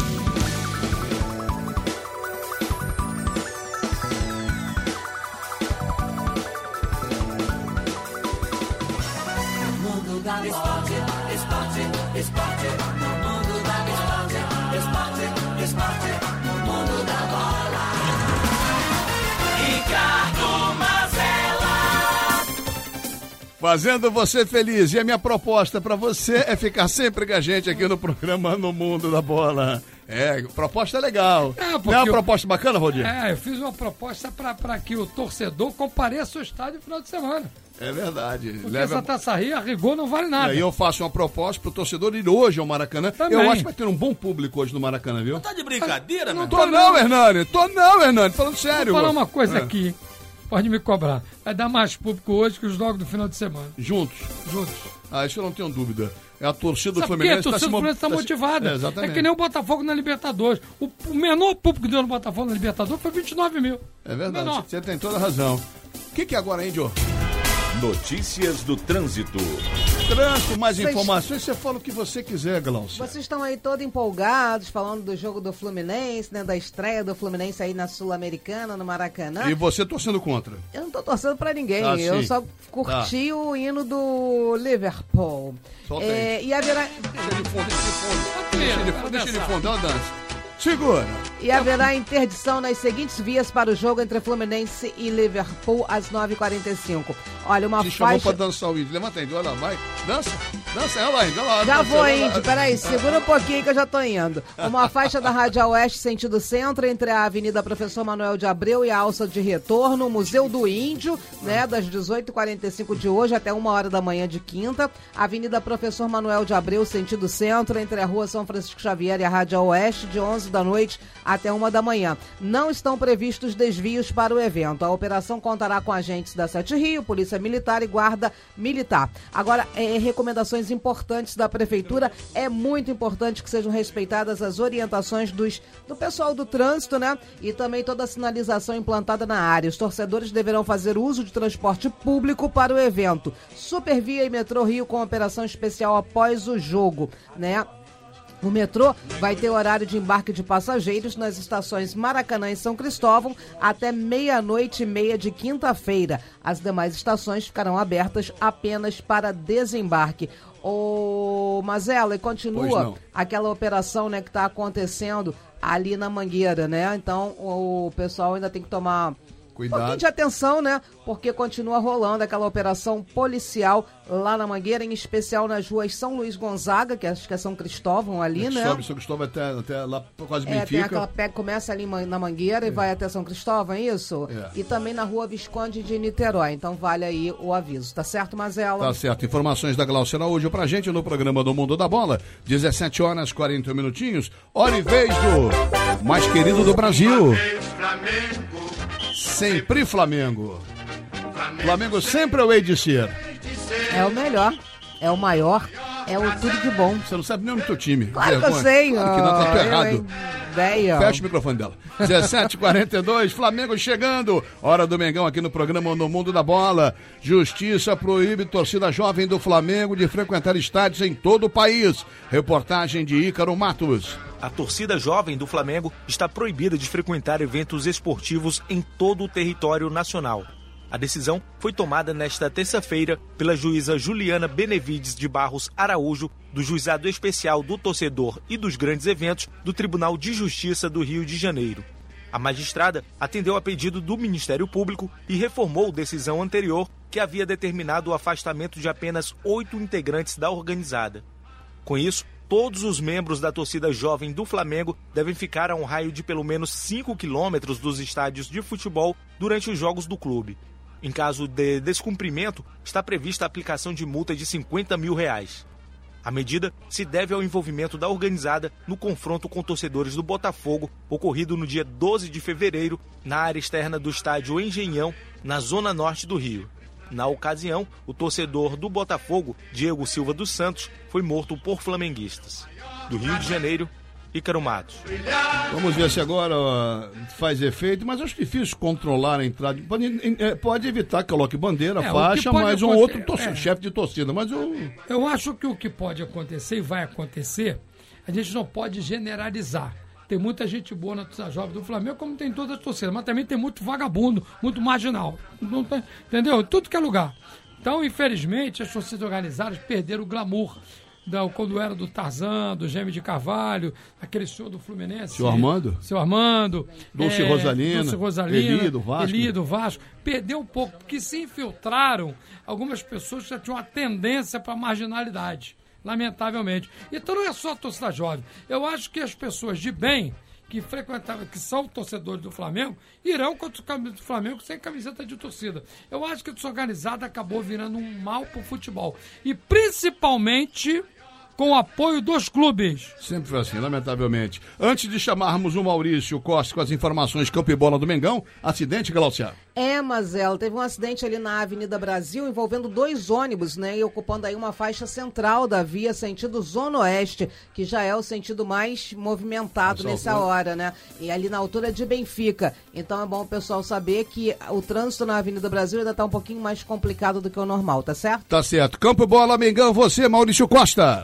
Esporte, no mundo da esporte, no mundo da bola. Ricardo Mazella. Fazendo você feliz. E a minha proposta para você é ficar sempre com a gente aqui no programa No Mundo da Bola. Proposta legal. Não é uma proposta bacana, Rodrigo? Eu fiz uma proposta para que o torcedor compareça ao estádio no final de semana. É verdade. Porque essa Taça Rio, a rigor, não vale nada. E eu faço uma proposta pro torcedor ir hoje ao Maracanã. Também. Eu acho que vai ter um bom público hoje no Maracanã, viu? Tá de brincadeira, meu? Tô não, Hernani. Falando sério. Vou falar uma coisa aqui. Pode me cobrar. Vai dar mais público hoje que os jogos do final de semana. Juntos. Isso eu não tenho dúvida. A torcida do Fluminense está motivada. Exatamente. É que nem o Botafogo na Libertadores. O menor público que deu no Botafogo na Libertadores foi 29 mil. É verdade. Você tem toda a razão. O que é agora, hein, Diogo? Notícias do trânsito. Mais informações, você fala o que você quiser, Glaucio. Vocês estão aí todos empolgados, falando do jogo do Fluminense, né? Da estreia do Fluminense aí na Sul-Americana, no Maracanã. E você torcendo contra? Eu não tô torcendo pra ninguém, eu só curti o hino do Liverpool. Solta aí. E haverá... Deixa ele fundo, dá uma dança. Segura. E haverá interdição nas seguintes vias para o jogo entre Fluminense e Liverpool às 9h45. Olha, uma faixa... chamou pra dançar o índio. Levanta aí, olha lá, vai. Dança, ela, Índio. Já vou, Índio. Peraí, segura um pouquinho que eu já tô indo. Uma faixa da Rádio Oeste, sentido centro, entre a Avenida Professor Manuel de Abreu e a Alça de Retorno, Museu do Índio, né, das 18h45 de hoje até 1h da manhã de quinta. Avenida Professor Manuel de Abreu, sentido centro, entre a Rua São Francisco Xavier e a Rádio Oeste, de 11 da noite até 1 da manhã. Não estão previstos desvios para o evento. A operação contará com agentes da Sete Rio, Polícia Militar e Guarda Militar. Agora, recomendações importantes da Prefeitura. É muito importante que sejam respeitadas as orientações do pessoal do trânsito, né? E também toda a sinalização implantada na área. Os torcedores deverão fazer uso de transporte público para o evento. Supervia e Metrô Rio com operação especial após o jogo, né? O metrô vai ter horário de embarque de passageiros nas estações Maracanã e São Cristóvão até 00:30 de quinta-feira. As demais estações ficarão abertas apenas para desembarque. Ô, Mazella, e continua aquela operação, né, que está acontecendo ali na Mangueira, né? Então o pessoal ainda tem que tomar cuidado. Um pouquinho de atenção, né? Porque continua rolando aquela operação policial lá na Mangueira, em especial nas ruas São Luís Gonzaga, que acho que é São Cristóvão ali, né? Sobe São Cristóvão até lá quase Benfica. Tem aquela começa ali na Mangueira e vai até São Cristóvão, é isso? E também na rua Visconde de Niterói. Então vale aí o aviso. Tá certo, Mazella? Tá certo. Informações da Glaucia Araújo pra gente no programa do Mundo da Bola. 17h41. Hora e vez do mais querido do Brasil. Sempre Flamengo. Flamengo sempre é o hei de ser. É o melhor, é o maior, é o tudo de bom. Você não sabe nem onde é o teu time. Claro que eu sei. Claro que não, tá errado. Ideia. Fecha o microfone dela. 17h42, Flamengo chegando. Hora do Mengão aqui no programa No Mundo da Bola. Justiça proíbe torcida jovem do Flamengo de frequentar estádios em todo o país. Reportagem de Ícaro Matos. A torcida jovem do Flamengo está proibida de frequentar eventos esportivos em todo o território nacional. A decisão foi tomada nesta terça-feira pela juíza Juliana Benevides de Barros Araújo, do Juizado Especial do Torcedor e dos Grandes Eventos do Tribunal de Justiça do Rio de Janeiro. A magistrada atendeu a pedido do Ministério Público e reformou decisão anterior que havia determinado o afastamento de apenas 8 integrantes da organizada. Com isso, todos os membros da torcida jovem do Flamengo devem ficar a um raio de pelo menos 5 quilômetros dos estádios de futebol durante os jogos do clube. Em caso de descumprimento, está prevista a aplicação de multa de R$50 mil. A medida se deve ao envolvimento da organizada no confronto com torcedores do Botafogo, ocorrido no dia 12 de fevereiro, na área externa do estádio Engenhão, na zona norte do Rio. Na ocasião, o torcedor do Botafogo, Diego Silva dos Santos, foi morto por flamenguistas. Do Rio de Janeiro, Ícaro Matos. Vamos ver se agora faz efeito, mas acho difícil controlar a entrada. Pode evitar que coloque bandeira, faixa, mas um outro chefe de torcida. Mas eu acho que o que pode acontecer e vai acontecer, a gente não pode generalizar. Tem muita gente boa na torcida jovem do Flamengo, como tem em todas as torcidas, mas também tem muito vagabundo, muito marginal. Não tem, entendeu? Em tudo que é lugar. Então, infelizmente, as torcidas organizadas perderam o glamour. Quando era do Tarzan, do Gêmeo de Carvalho, aquele senhor do Fluminense. Seu Armando. Dulce Rosalina. Eli do Vasco. Perdeu um pouco, porque se infiltraram algumas pessoas que já tinham uma tendência para marginalidade, lamentavelmente. Então não é só a torcida jovem. Eu acho que as pessoas de bem, que frequentavam, que são torcedores do Flamengo, irão contra o camisa do Flamengo sem camiseta de torcida. Eu acho que a torcida organizada acabou virando um mal pro futebol. E principalmente com o apoio dos clubes. Sempre foi assim, lamentavelmente. Antes de chamarmos o Maurício Costa com as informações campo e bola do Mengão, acidente, Glaucia? Mazela, teve um acidente ali na Avenida Brasil envolvendo 2 ônibus, né, e ocupando aí uma faixa central da via sentido Zona Oeste, que já é o sentido mais movimentado nessa hora, né, e ali na altura de Benfica. Então é bom o pessoal saber que o trânsito na Avenida Brasil ainda tá um pouquinho mais complicado do que o normal, tá certo? Tá certo. Campo e bola, Mengão, você, Maurício Costa.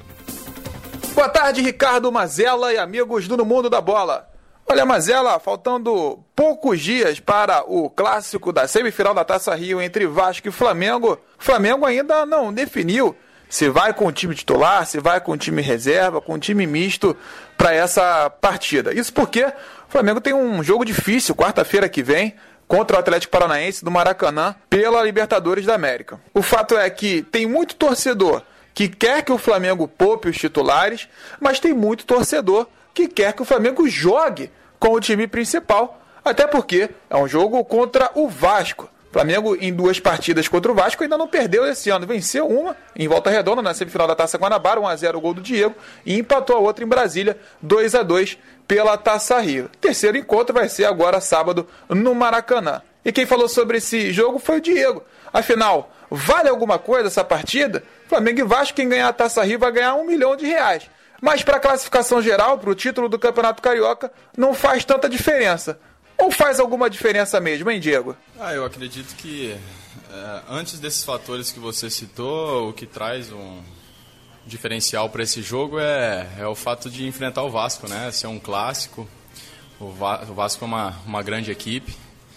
Boa tarde, Ricardo Mazella e amigos do No Mundo da Bola. Olha, Mazella, faltando poucos dias para o clássico da semifinal da Taça Rio entre Vasco e Flamengo, o Flamengo ainda não definiu se vai com o time titular, se vai com o time reserva, com o time misto para essa partida. Isso porque o Flamengo tem um jogo difícil, quarta-feira que vem, contra o Atlético Paranaense do Maracanã, pela Libertadores da América. O fato é que tem muito torcedor que quer que o Flamengo poupe os titulares, mas tem muito torcedor que quer que o Flamengo jogue com o time principal, até porque é um jogo contra o Vasco. O Flamengo, em 2 partidas contra o Vasco, ainda não perdeu esse ano. Venceu uma em Volta Redonda, na semifinal da Taça Guanabara, 1-0 o gol do Diego, e empatou a outra em Brasília, 2-2 pela Taça Rio. O terceiro encontro vai ser agora sábado no Maracanã. E quem falou sobre esse jogo foi o Diego. Afinal, vale alguma coisa essa partida? Flamengo e Vasco, quem ganhar a Taça Rio vai ganhar R$1 milhão. Mas para a classificação geral, para o título do Campeonato Carioca, não faz tanta diferença. Ou faz alguma diferença mesmo, hein, Diego? Eu acredito que antes desses fatores que você citou, o que traz um diferencial para esse jogo é o fato de enfrentar o Vasco, né? Ser um clássico. O Vasco é uma grande equipe.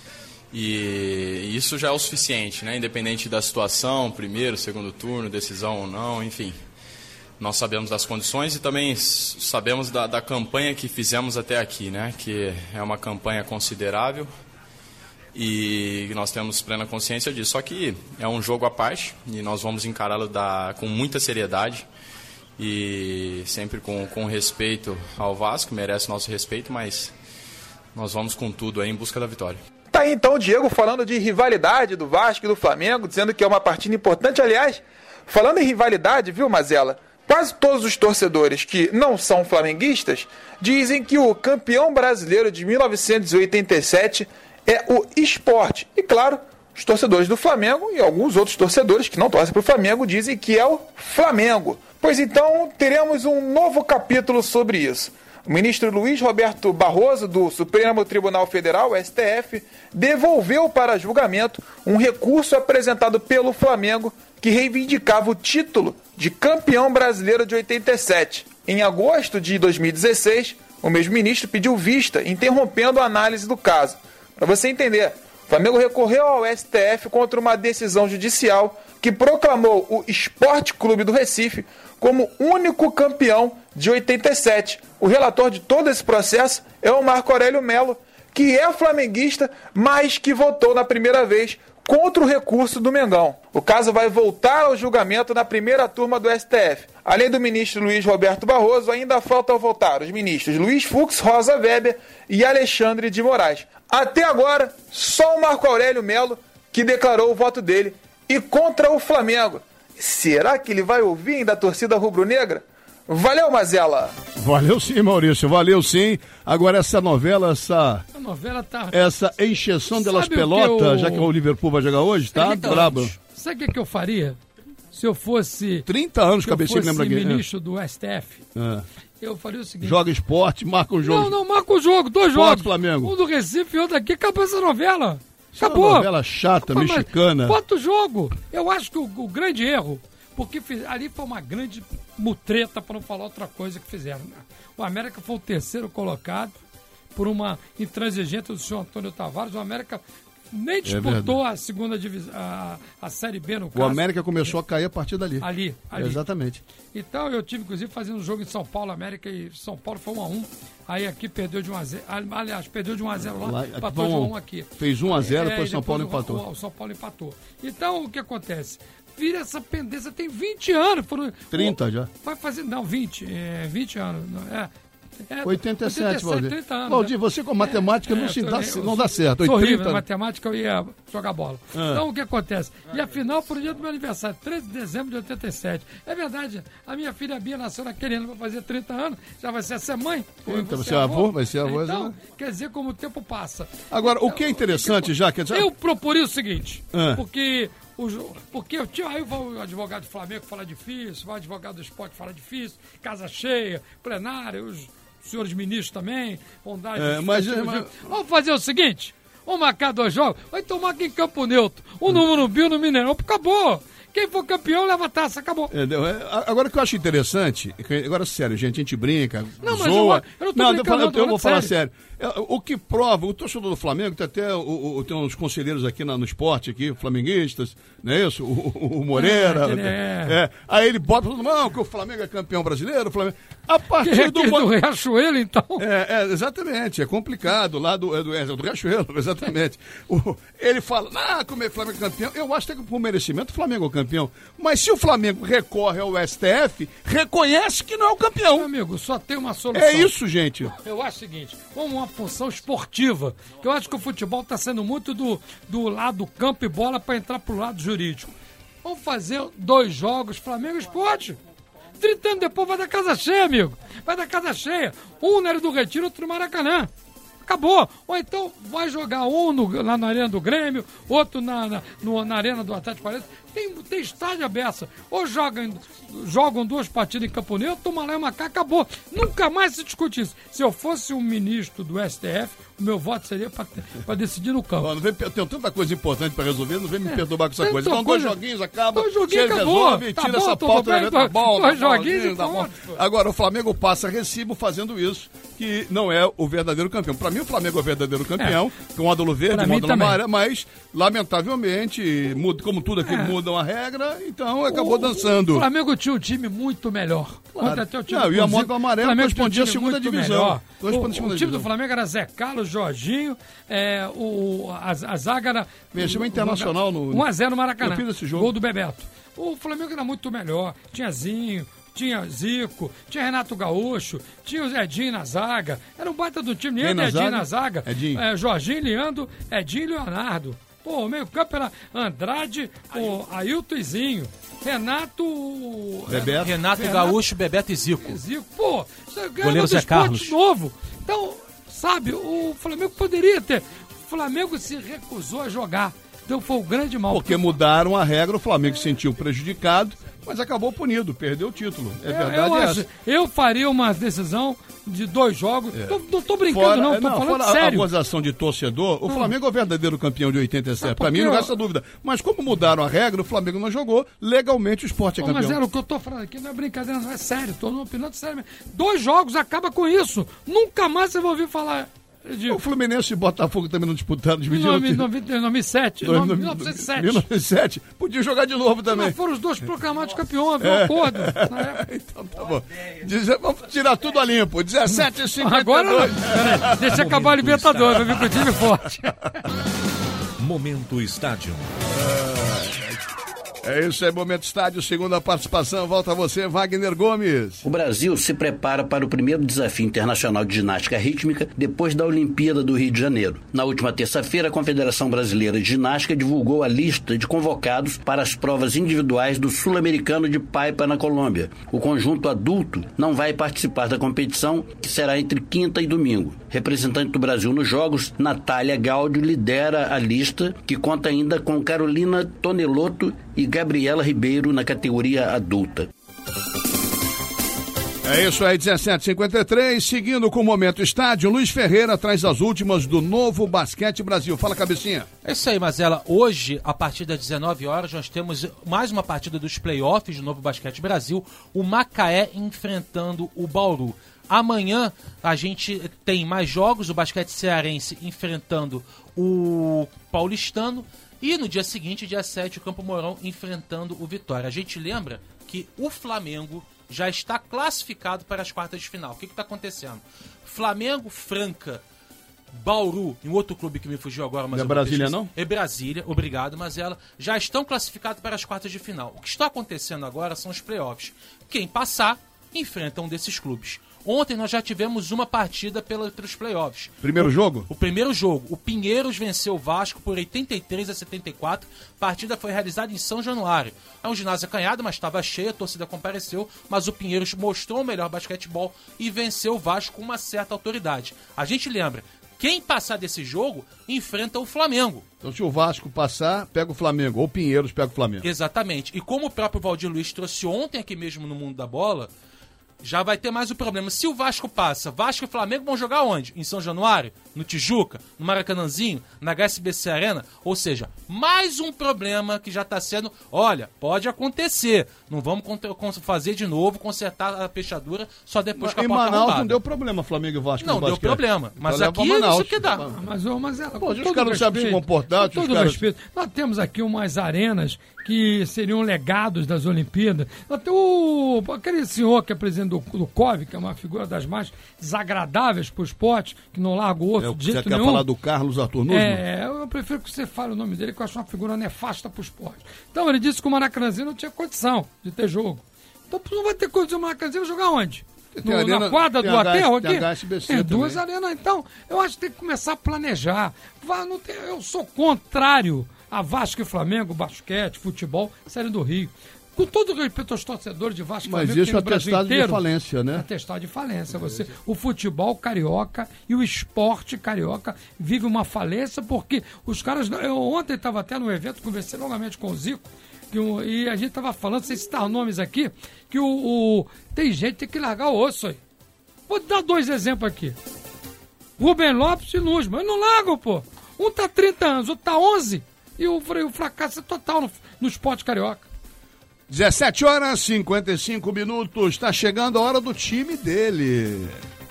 E isso já é o suficiente, né? Independente da situação, primeiro, segundo turno, decisão ou não, enfim. Nós sabemos das condições e também sabemos da campanha que fizemos até aqui, né? Que é uma campanha considerável e nós temos plena consciência disso. Só que é um jogo à parte e nós vamos encará-lo com muita seriedade e sempre com respeito ao Vasco, merece nosso respeito, mas nós vamos com tudo aí em busca da vitória. Tá aí então o Diego falando de rivalidade do Vasco e do Flamengo, dizendo que é uma partida importante. Aliás, falando em rivalidade, viu, Mazella? Quase todos os torcedores que não são flamenguistas dizem que o campeão brasileiro de 1987 é o Sport. E claro, os torcedores do Flamengo e alguns outros torcedores que não torcem para o Flamengo dizem que é o Flamengo. Pois então, teremos um novo capítulo sobre isso. O ministro Luiz Roberto Barroso, do Supremo Tribunal Federal, STF, devolveu para julgamento um recurso apresentado pelo Flamengo que reivindicava o título de campeão brasileiro de 87. Em agosto de 2016, o mesmo ministro pediu vista, interrompendo a análise do caso. Para você entender, o Flamengo recorreu ao STF contra uma decisão judicial que proclamou o Sport Clube do Recife como único campeão de 87. O relator de todo esse processo é o Marco Aurélio Melo, que é flamenguista, mas que votou na primeira vez contra o recurso do Mengão. O caso vai voltar ao julgamento na primeira turma do STF. Além do ministro Luiz Roberto Barroso, ainda faltam votar os ministros Luiz Fux, Rosa Weber e Alexandre de Moraes. Até agora, só o Marco Aurélio Melo que declarou o voto dele e contra o Flamengo. Será que ele vai ouvir ainda a torcida rubro-negra? Valeu, Mazella! Valeu sim, Maurício, valeu sim. Agora essa novela, essa encheção delas pelotas, já que o Liverpool vai jogar hoje, tá brabo. Sabe o que eu faria? Se eu fosse... 30 anos, cabecinha, lembra aqui. Ministro do STF, eu faria o seguinte... Joga esporte, marca um jogo. Não, marca um jogo, 2 jogos. Flamengo. Um do Recife e outro aqui, acabou essa novela. Acabou. Uma novela chata, mexicana. Bota o jogo. Eu acho que o grande erro, porque ali foi uma grande mutreta, para não falar outra coisa que fizeram. O América foi o 3º colocado por uma intransigência do senhor Antônio Tavares. O América nem disputou a segunda divisão, a Série B, no caso. O América começou a cair a partir dali. Ali. Exatamente. Então eu tive, inclusive, fazendo um jogo em São Paulo, América e São Paulo foi 1-1. Aí aqui perdeu de 1-0. Aliás, perdeu de 1-0 lá, empatou de 1-1 aqui. Fez 1-0, depois São Paulo empatou. O São Paulo empatou. Então, o que acontece? Vira essa pendência, tem 20 anos. 30 já. Vai fazer, não, 20 anos. 87, Valdir. 30 anos. Valdir, você com matemática não dá certo. Sou horrível, na matemática eu ia jogar bola. Então o que acontece? E a final foi o dia do meu aniversário, 13 de dezembro de 87. É verdade, a minha filha Bia nasceu naquele ano, vai fazer 30 anos, já vai ser mãe. Então vai ser avô, vai ser avô. Então, quer dizer, como o tempo passa. Agora, o que é interessante, já que... Eu proporia o seguinte, porque aí o advogado do Flamengo fala difícil, o advogado do esporte fala difícil, casa cheia, plenária, os senhores ministros também, vão dar... Vamos fazer o seguinte, vamos marcar 2 jogos, vai tomar aqui em Campo Neutro, um no Morumbi, no Mineirão, acabou. Quem for campeão leva a taça, acabou. Agora o que eu acho interessante, agora sério, gente, a gente brinca, não, zoa. Mas eu não tô brincando, eu vou falar sério. O que prova, o torcedor do Flamengo, tem até tem uns conselheiros aqui no esporte, aqui, flamenguistas, não é isso? O Moreira. Aí ele bota, não, que o Flamengo é campeão brasileiro, o Flamengo... A partir do Riachuelo, então. Exatamente, é complicado, lá do Riachuelo, exatamente. Ele fala, como é Flamengo campeão, eu acho que por merecimento o Flamengo é o campeão. Mas se o Flamengo recorre ao STF, reconhece que não é o campeão. Meu amigo, só tem uma solução. É isso, gente. Eu acho o seguinte, como uma função esportiva, que eu acho que o futebol está sendo muito do lado do campo e bola para entrar pro lado jurídico. Vamos fazer 2 jogos, Flamengo e Esporte. 30 anos depois vai dar casa cheia, amigo. Vai dar casa cheia. Um na Área do Retiro, outro no Maracanã. Acabou. Ou então vai jogar lá na Arena do Grêmio, outro na Arena do Atlético Paranaense. Tem estádio aberto. Ou jogam 2 partidas em Campo Neutro, toma lá e uma cá, acabou. Nunca mais se discute isso. Se eu fosse um ministro do STF, o meu voto seria para decidir no campo. Tem tanta coisa importante para resolver, não vem me perturbar com essa coisa. Então 2 joguinhos acaba, 2 joguinhos acabou. Resolve, tira essa pauta. Tá bom, 2 joguinhos tá bom. Agora, o Flamengo passa recibo fazendo isso, que não é o verdadeiro campeão. Para mim, o Flamengo é o verdadeiro campeão, com módulo verde, módulo amarelo, mas, lamentavelmente, como tudo aqui mudam a regra, então acabou dançando. O Flamengo tinha um time muito melhor. Claro. E a módulo amarelo correspondia à segunda divisão. O time do Flamengo era Zé Carlos, Jorginho, a zaga era... Venceu o Internacional no... 1-0 no Maracanã. Eu fiz esse jogo. Gol do Bebeto. O Flamengo era muito melhor. Tinha Zinho, tinha Zico, tinha Renato Gaúcho, tinha o Edinho na zaga. Era um baita do time. Edinho na zaga. Jorginho, Leandro, Edinho e Leonardo. Pô, o meio campo era Andrade, Ailton e Zinho. Renato Gaúcho, Bebeto e Zico. Pô, goleiro Zé Carlos. Novo. Então, sabe, o Flamengo poderia ter. O Flamengo se recusou a jogar. Então foi o grande mal. Porque mudaram a regra, o Flamengo se sentiu prejudicado, mas acabou punido, perdeu o título. Eu faria uma decisão de 2 jogos. Não tô brincando, não. Tô falando sério. A gozação de torcedor, o Flamengo é o verdadeiro campeão de 87. Para mim, não resta dúvida. Mas como mudaram a regra, o Flamengo não jogou, legalmente o Sport é campeão. Mas o que eu tô falando aqui não é brincadeira, não é sério. Tô opinando sério. 2 jogos acaba com isso. Nunca mais você vai ouvir falar. O Fluminense e Botafogo também não disputaram, dividiram. Em 1907. 1907. Podia jogar de novo também. Mas foram os 2 proclamados campeões, havia um acordo. Então tá bom. Vamos tirar tudo a limpo. 17h52. Agora, deixa acabar a Libertadores, vai vir com o time forte. Momento Estádio. É isso aí, Momento Estádio, segunda participação, volta a você, Wagner Gomes. O Brasil se prepara para o primeiro desafio internacional de ginástica rítmica depois da Olimpíada do Rio de Janeiro. Na última terça-feira, a Confederação Brasileira de Ginástica divulgou a lista de convocados para as provas individuais do Sul-Americano de Paipa na Colômbia. O conjunto adulto não vai participar da competição, que será entre quinta e domingo. Representante do Brasil nos Jogos, Natália Gaudio lidera a lista, que conta ainda com Carolina Tonelotto e Gabriela Ribeiro na categoria adulta. É isso aí, 17h53, seguindo com o Momento Estádio, Luiz Ferreira traz as últimas do Novo Basquete Brasil. Fala, cabecinha. É isso aí, Mazela. Hoje, a partir das 19 horas, nós temos mais uma partida dos playoffs do Novo Basquete Brasil, o Macaé enfrentando o Bauru. Amanhã a gente tem mais jogos, o basquete cearense enfrentando o paulistano e no dia seguinte, dia 7, o Campo Mourão enfrentando o Vitória. A gente lembra que o Flamengo já está classificado para as quartas de final. O que está acontecendo? Flamengo, Franca, Bauru, em outro clube que me fugiu agora, mas é Brasília, não? É Brasília, obrigado, Mazela. Já estão classificados para as quartas de final. O que está acontecendo agora são os playoffs. Quem passar, enfrenta um desses clubes. Ontem nós já tivemos uma partida pelos playoffs. Primeiro jogo? O primeiro jogo. O Pinheiros venceu o Vasco por 83-74. A partida foi realizada em São Januário. É um ginásio acanhado, mas estava cheio, a torcida compareceu, mas o Pinheiros mostrou o melhor basquetebol e venceu o Vasco com uma certa autoridade. A gente lembra, quem passar desse jogo enfrenta o Flamengo. Então se o Vasco passar, pega o Flamengo, ou o Pinheiros pega o Flamengo. Exatamente. E como o próprio Valdir Luiz trouxe ontem aqui mesmo no Mundo da Bola, já vai ter mais um problema. Se o Vasco passa, Vasco e Flamengo vão jogar onde? Em São Januário? No Tijuca? No Maracanãzinho? Na HSBC Arena? Ou seja, mais um problema que já está sendo... Olha, pode acontecer. Não vamos fazer de novo, consertar a fechadura só depois que a porta Manaus não deu problema, Flamengo e Vasco. Não deu problema. Mas então aqui isso que dá. Mas ela... Pô, os caras não sabem se comportar. Com todo respeito. Nós temos aqui umas arenas que seriam legados das Olimpíadas. Até aquele senhor que é presidente do COV, que é uma figura das mais desagradáveis para o esporte, que não larga o osso de jeito nenhum. Você quer falar do Carlos Arthur Nussmann? Eu prefiro que você fale o nome dele, que eu acho uma figura nefasta para o esporte. Então ele disse que o Maracanãzinho não tinha condição de ter jogo. Então não vai ter condição, o Maracanãzinho vai jogar onde? Na quadra do Aterro aqui? Tem duas arenas. Então eu acho que tem que começar a planejar. Eu sou contrário a Vasco e Flamengo, basquete, futebol, série do Rio. Com todo respeito aos torcedores de Vasco e Flamengo, mas isso é atestado de falência, né? Atestado de falência. O futebol carioca e o esporte carioca vive uma falência porque os caras... Eu ontem estava até no evento, conversei longamente com o Zico, e a gente estava falando, sem citar nomes aqui, que tem gente que tem que largar o osso aí. Vou dar 2 exemplos aqui. Rubem Lopes e Nussmann. Eu não largo, pô. Um tá 30 anos, outro tá 11. E o fracasso é total no esporte carioca. 17h55, está chegando a hora do time dele.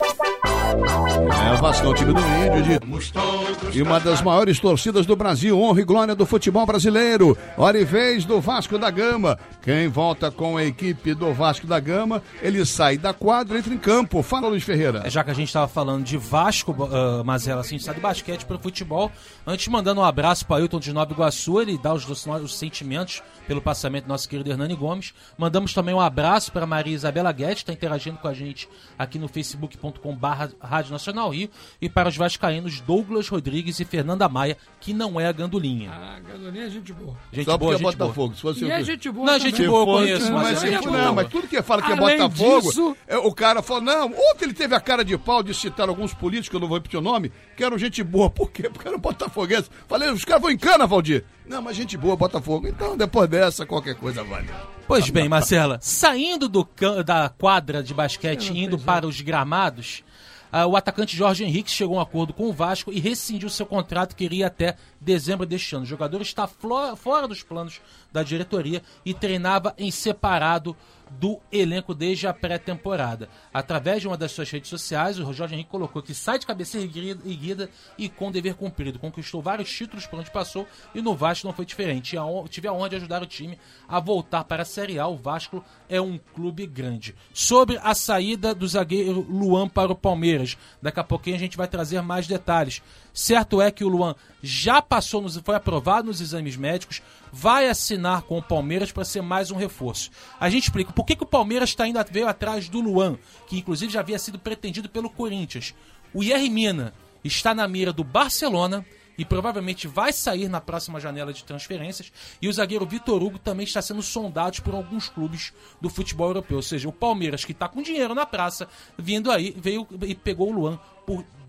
É o Vascão, time do Índio, e uma das maiores torcidas do Brasil, honra e glória do futebol brasileiro. Hora e vez do Vasco da Gama. Quem volta com a equipe do Vasco da Gama, ele sai da quadra e entra em campo. Fala, Luiz Ferreira. Já que a gente estava falando de Vasco, Mazela, assim, a gente sai do basquete para o futebol. Antes, mandando um abraço para o Ailton de Nova Iguaçu, ele dá os sentimentos pelo passamento do nosso querido Hernani Gomes. Mandamos também um abraço para Maria Isabela Guedes, que está interagindo com a gente aqui no facebook.com/Rádio Nacional Rio, e para os vascaínos Douglas Rodrigues e Fernanda Maia, que não é a Gandolinha. A Gandolinha é gente boa. Gente Só boa, gente Botafogo. Se fosse é gente boa. Não, é gente boa, eu conheço. Mas tudo que fala que é Botafogo, disso... o cara falou, não, ontem ele teve a cara de pau de citar alguns políticos, que eu não vou repetir o nome, que eram gente boa. Por quê? Porque eram botafoguenses. Falei, os caras vão em cana, Valdir. Não, mas gente boa, Botafogo. Então, depois dessa, qualquer coisa vale. Pois bem, Marcela, saindo da quadra de basquete e indo para os gramados, o atacante Jorge Henrique chegou a um acordo com o Vasco e rescindiu seu contrato, que iria até dezembro deste ano. O jogador está fora dos planos da diretoria e treinava em separado do elenco desde a pré-temporada. Através de uma das suas redes sociais, o Jorge Henrique colocou que sai de cabeça erguida e com dever cumprido. Conquistou vários títulos por onde passou e no Vasco não foi diferente. Tive a honra de ajudar o time a voltar para a Série A. O Vasco é um clube grande. Sobre a saída do zagueiro Luan para o Palmeiras, daqui a pouquinho a gente vai trazer mais detalhes. Certo é que o Luan já foi aprovado nos exames médicos, vai assinar com o Palmeiras para ser mais um reforço. A gente explica por que o Palmeiras veio atrás do Luan, que inclusive já havia sido pretendido pelo Corinthians. O Yerry Mina está na mira do Barcelona e provavelmente vai sair na próxima janela de transferências. E o zagueiro Vitor Hugo também está sendo sondado por alguns clubes do futebol europeu. Ou seja, o Palmeiras, que está com dinheiro na praça, veio e pegou o Luan por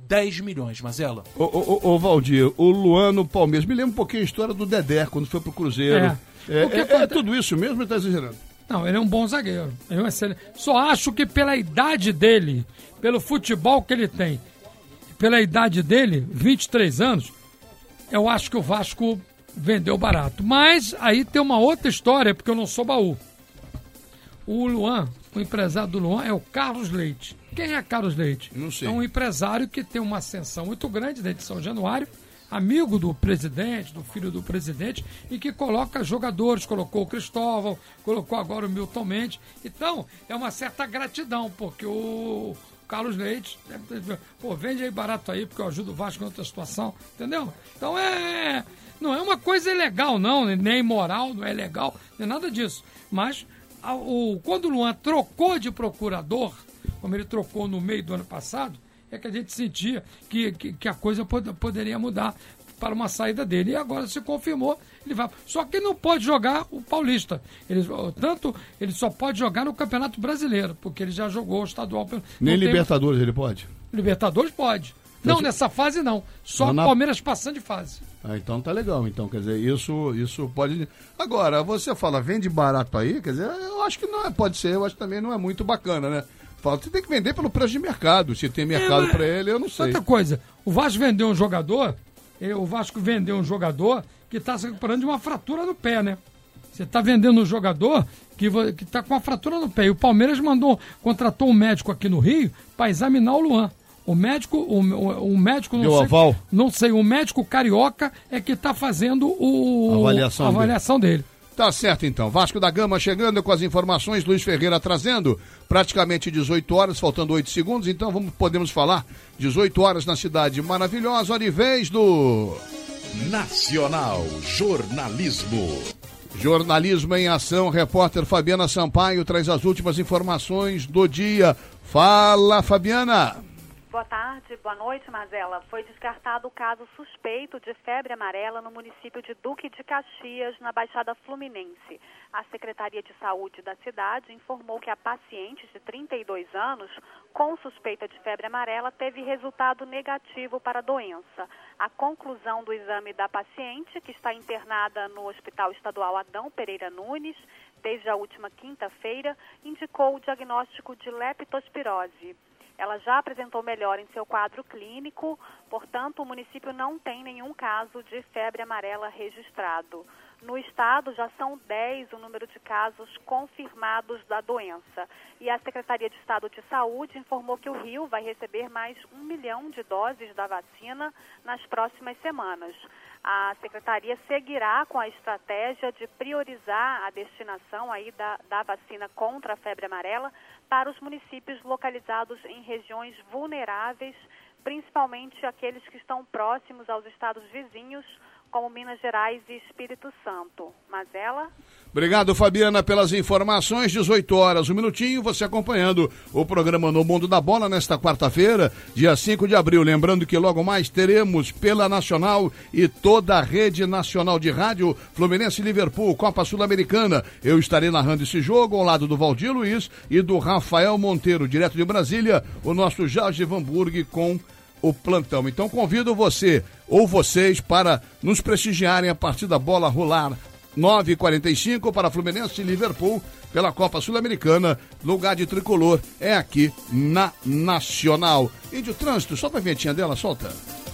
10 milhões, Mazela. Ô Valdir, o Luan no Palmeiras, me lembra um pouquinho a história do Dedé, quando foi pro Cruzeiro. É tudo isso mesmo ou tá exagerando? Não, ele é um bom zagueiro. Ele é um excelente. Só acho que pela idade dele, pelo futebol que ele tem, pela idade dele, 23 anos, eu acho que o Vasco vendeu barato. Mas aí tem uma outra história, porque eu não sou baú. O Luan, o empresário do Luan é o Carlos Leite. Quem é Carlos Leite? Não sei. É um empresário que tem uma ascensão muito grande dentro de São Januário, amigo do presidente, do filho do presidente, e que coloca jogadores, colocou o Cristóvão, colocou agora o Milton Mendes. Então, é uma certa gratidão, porque o Carlos Leite, vende aí barato aí, porque eu ajudo o Vasco em outra situação, entendeu? Então, não é uma coisa ilegal, não, nem imoral, não é legal, nem nada disso. Mas, quando o Luan trocou de procurador, como ele trocou no meio do ano passado, é que a gente sentia que a coisa poderia mudar para uma saída dele. E agora se confirmou, ele vai. Só que ele não pode jogar o Paulista. Ele só pode jogar no Campeonato Brasileiro, porque ele já jogou o estadual. Nem Libertadores ele pode? Libertadores pode. Não, nessa fase não. Só o Palmeiras passando de fase. Então tá legal. Então, quer dizer, isso pode... Agora, você fala, vende barato aí, quer dizer, eu acho que não pode ser, eu acho que também não é muito bacana, né? Você tem que vender pelo preço de mercado. Se tem mercado para ele, eu não sei. Outra coisa, o Vasco vendeu um jogador que está se recuperando de uma fratura no pé, né? Você está vendendo um jogador que está com uma fratura no pé. E o Palmeiras contratou um médico aqui no Rio para examinar o Luan. O médico não sei, o médico carioca é que está fazendo a avaliação dele. Tá certo, então. Vasco da Gama chegando com as informações, Luiz Ferreira trazendo praticamente 18 horas, faltando 8 segundos, então podemos falar 18 horas na cidade maravilhosa, hora e vez do... Nacional Jornalismo. Jornalismo em ação, repórter Fabiana Sampaio traz as últimas informações do dia. Fala, Fabiana! Boa tarde, boa noite, Mazela. Foi descartado o caso suspeito de febre amarela no município de Duque de Caxias, na Baixada Fluminense. A Secretaria de Saúde da cidade informou que a paciente de 32 anos, com suspeita de febre amarela, teve resultado negativo para a doença. A conclusão do exame da paciente, que está internada no Hospital Estadual Adão Pereira Nunes, desde a última quinta-feira, indicou o diagnóstico de leptospirose. Ela já apresentou melhora em seu quadro clínico, portanto, o município não tem nenhum caso de febre amarela registrado. No estado, já são 10 o número de casos confirmados da doença. E a Secretaria de Estado de Saúde informou que o Rio vai receber mais 1 milhão de doses da vacina nas próximas semanas. A Secretaria seguirá com a estratégia de priorizar a destinação aí da vacina contra a febre amarela para os municípios localizados em regiões vulneráveis, principalmente aqueles que estão próximos aos estados vizinhos, como Minas Gerais e Espírito Santo. Mazela? Obrigado, Fabiana, pelas informações. 18 horas, um minutinho, você acompanhando o programa No Mundo da Bola nesta quarta-feira, dia 5 de abril. Lembrando que logo mais teremos pela Nacional e toda a rede nacional de rádio, Fluminense e Liverpool, Copa Sul-Americana. Eu estarei narrando esse jogo ao lado do Valdir Luiz e do Rafael Monteiro, direto de Brasília, o nosso Jorge Van Burg com o plantão. Então convido você ou vocês para nos prestigiarem a partir da bola rolar 9h45 para Fluminense e Liverpool pela Copa Sul-Americana. Lugar de tricolor é aqui na Nacional. E de trânsito, solta a vinhetinha dela, solta.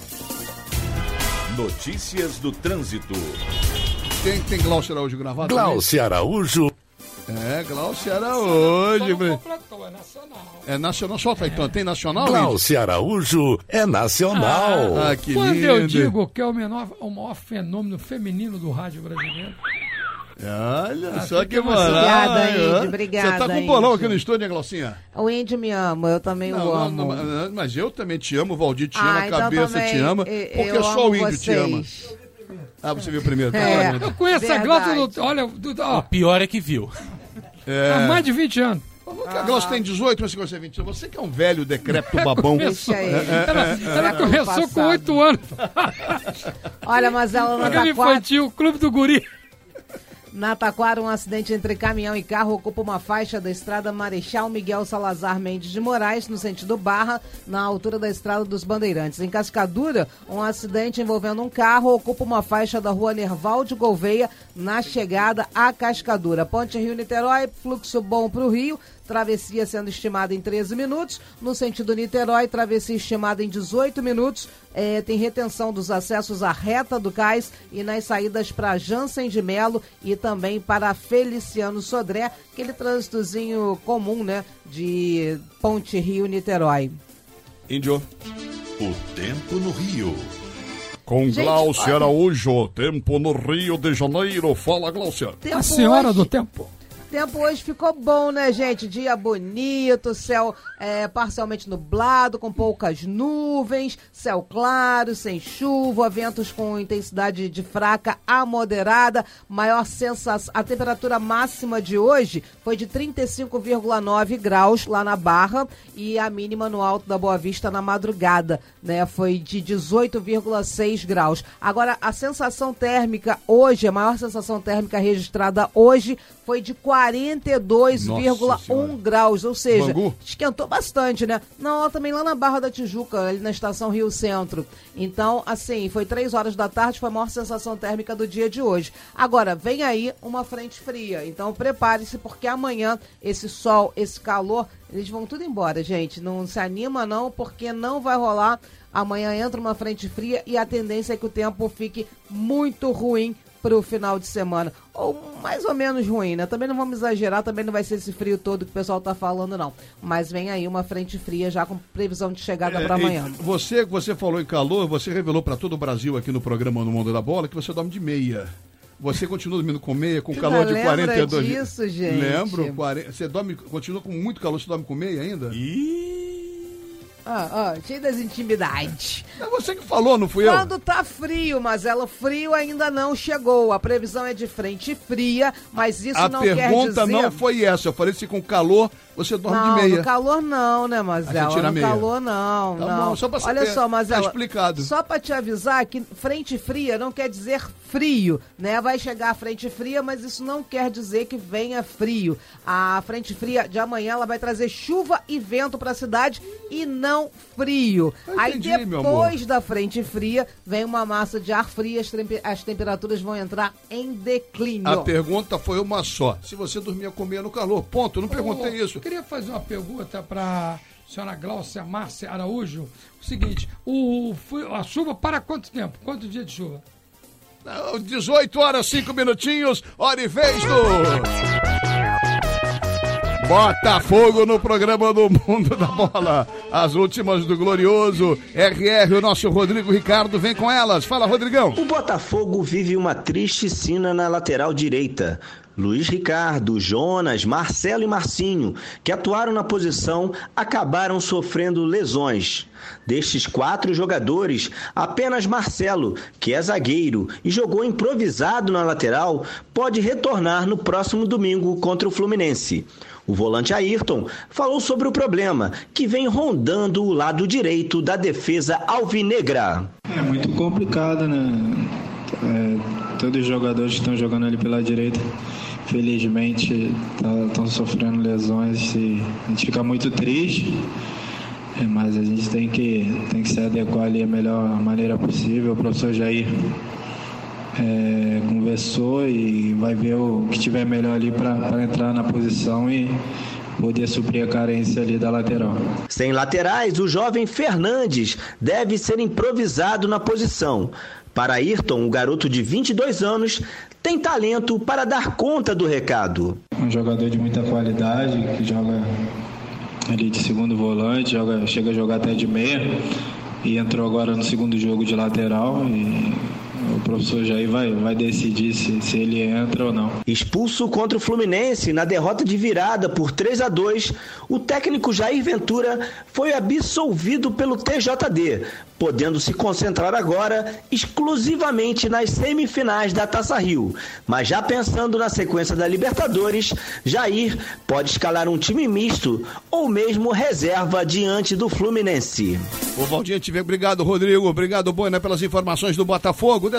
Notícias do trânsito. Tem Glaucio Araújo gravado? Glaucio Araújo. Glaucio Araújo. É nacional. É nacional, solta então. Tem nacional? Glaucio Araújo é nacional. Que quando lindo. Eu digo que é o maior fenômeno feminino do rádio brasileiro. Olha só que moral. Obrigada, Índio. Obrigada. Você tá com um bolão aqui no estúdio, hein, Glaucinha? O Índio me ama, eu também o amo. Mas eu também te amo, o Valdir te ama, a cabeça te ama, porque só o Índio te ama. Você viu primeiro. Eu conheço a Glaucia, olha... O pior é que viu. Há mais de 20 anos. A Glaucia tem 18, mas você tem 20. Você que é um velho decrépito babão. Ela começou com 8 anos. Olha, mas ela não dá infantil, Clube do Guri. Na Taquara, um acidente entre caminhão e carro ocupa uma faixa da estrada Marechal Miguel Salazar Mendes de Moraes, no sentido Barra, na altura da estrada dos Bandeirantes. Em Cascadura, um acidente envolvendo um carro ocupa uma faixa da rua Nerval de Gouveia, na chegada a Cascadura. Ponte Rio-Niterói, fluxo bom para o Rio, travessia sendo estimada em 13 minutos. No sentido Niterói, travessia estimada em 18 minutos. Tem retenção dos acessos à Reta do Cais e nas saídas para Jansen de Melo e também para Feliciano Sodré, aquele trânsitozinho comum, né, de Ponte Rio-Niterói. Índio. O tempo no Rio. Com Glaucia Araújo, tempo no Rio de Janeiro. Fala, Glaucia. A senhora do tempo. O tempo hoje ficou bom, né, gente? Dia bonito, céu parcialmente nublado, com poucas nuvens, céu claro, sem chuva, ventos com intensidade de fraca a moderada. Maior sensação, a temperatura máxima de hoje foi de 35,9 graus lá na Barra e a mínima no Alto da Boa Vista na madrugada, né? Foi de 18,6 graus. Agora, a sensação térmica hoje, a maior sensação térmica registrada hoje foi de 42,1 graus, ou seja, esquentou bastante, né? Não, também lá na Barra da Tijuca, ali na estação Rio Centro. Então, assim, foi 3 horas da tarde, foi a maior sensação térmica do dia de hoje. Agora, vem aí uma frente fria, então prepare-se, porque amanhã esse sol, esse calor, eles vão tudo embora, gente. Não se anima não, porque não vai rolar. Amanhã entra uma frente fria e a tendência é que o tempo fique muito ruim para o final de semana, ou mais ou menos ruim, né? Também não vamos exagerar, também não vai ser esse frio todo que o pessoal tá falando, não. Mas vem aí uma frente fria já com previsão de chegada para amanhã. Você falou em calor, você revelou para todo o Brasil aqui no programa No Mundo da Bola que você dorme de meia. Você continua dormindo com meia, com calor de 42 disso, gente? Lembro. Você continua com muito calor, você dorme com meia ainda? Cheio das intimidades. É você que falou, não fui eu? Quando tá frio, mas frio ainda não chegou. A previsão é de frente fria, mas isso não quer dizer... A pergunta não foi essa. Eu falei se com calor você dorme de meia. No calor não, né, Mazela? Você tira no meia. calor não, tá não. Bom, só pra saber. Olha só, Mazela, tá explicado. Só pra te avisar que frente fria não quer dizer frio, né? Vai chegar a frente fria, mas isso não quer dizer que venha frio. A frente fria de amanhã, ela vai trazer chuva e vento pra cidade e não frio. Entendi, aí depois da frente fria, vem uma massa de ar frio, as temperaturas vão entrar em declínio. A pergunta foi uma só. Se você dormia com meia no calor, ponto. Eu não perguntei isso. Eu queria fazer uma pergunta para senhora Glaucia Márcia Araújo. O seguinte, a chuva para quanto tempo? Quanto dia de chuva? 18 horas, 5 minutinhos, hora e vez do Botafogo no programa do Mundo da Bola. As últimas do glorioso RR, o nosso Rodrigo Ricardo vem com elas. Fala, Rodrigão. O Botafogo vive uma triste cena na lateral direita. Luiz Ricardo, Jonas, Marcelo e Marcinho, que atuaram na posição, acabaram sofrendo lesões. Destes 4 jogadores, apenas Marcelo, que é zagueiro e jogou improvisado na lateral, pode retornar no próximo domingo contra o Fluminense. O volante Ayrton falou sobre o problema que vem rondando o lado direito da defesa alvinegra. É muito complicado, né? Todos os jogadores que estão jogando ali pela direita, felizmente, estão sofrendo lesões e a gente fica muito triste. Mas a gente tem que se adequar ali da melhor maneira possível. O professor Jair conversou e vai ver o que tiver melhor ali para entrar na posição e poder suprir a carência ali da lateral. Sem laterais, o jovem Fernandes deve ser improvisado na posição. Para Ayrton, o garoto de 22 anos tem talento para dar conta do recado. Um jogador de muita qualidade, que joga ali de segundo volante, chega a jogar até de meia e entrou agora no segundo jogo de lateral e o professor Jair vai decidir se ele entra ou não. Expulso contra o Fluminense na derrota de virada por 3-2, o técnico Jair Ventura foi absolvido pelo TJD, podendo se concentrar agora exclusivamente nas semifinais da Taça Rio. Mas já pensando na sequência da Libertadores, Jair pode escalar um time misto ou mesmo reserva diante do Fluminense. O Valdinho, obrigado, Rodrigo. Obrigado, Boina, pelas informações do Botafogo.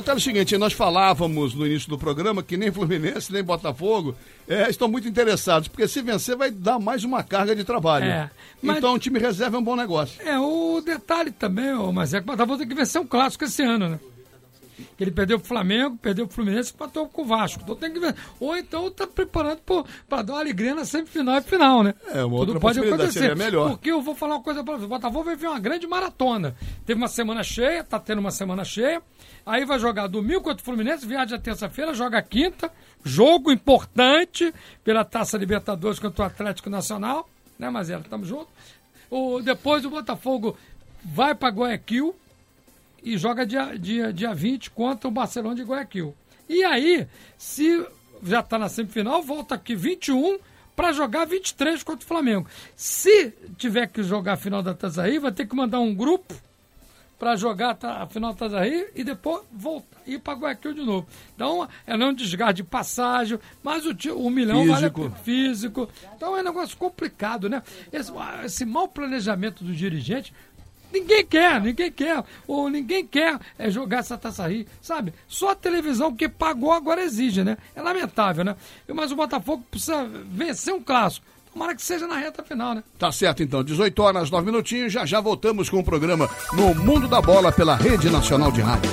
detalhe é o seguinte, nós falávamos no início do programa que nem Fluminense, nem Botafogo estão muito interessados, porque se vencer vai dar mais uma carga de trabalho. Então o time reserva é um bom negócio. O detalhe também, mas é que o Botafogo tem que vencer um clássico esse ano, né? Ele perdeu pro Flamengo, perdeu pro Fluminense e empatou com o Vasco. Então tem que ver. Ou então tá preparando para dar uma alegria na semifinal e final, né? Uma outra pode acontecer. Seria melhor. Porque eu vou falar uma coisa para você. O Botafogo vai ver uma grande maratona. Teve uma semana cheia, tá tendo uma semana cheia. Aí vai jogar domingo contra o Fluminense, viaja terça-feira, joga quinta. Jogo importante pela Taça Libertadores contra o Atlético Nacional. Né, Mazela? Tamo junto. Depois o Botafogo vai para Guayaquil e joga dia 20 contra o Barcelona de Guayaquil. E aí, se já está na semifinal, volta aqui 21 para jogar 23 contra o Flamengo. Se tiver que jogar a final da Taça Rio, vai ter que mandar um grupo para jogar a final da Taça Rio e depois voltar ir para Guayaquil de novo. Então, não um desgaste de passagem, mas o milhão vale físico. Então é um negócio complicado, né? Esse mau planejamento do dirigente. Ninguém quer, ou ninguém quer jogar essa Taça Rio, sabe? Só a televisão que pagou agora exige, né? É lamentável, né? Mas o Botafogo precisa vencer um clássico. Tomara que seja na reta final, né? Tá certo, então. 18 horas, 9 minutinhos. Já voltamos com o programa No Mundo da Bola pela Rede Nacional de Rádio.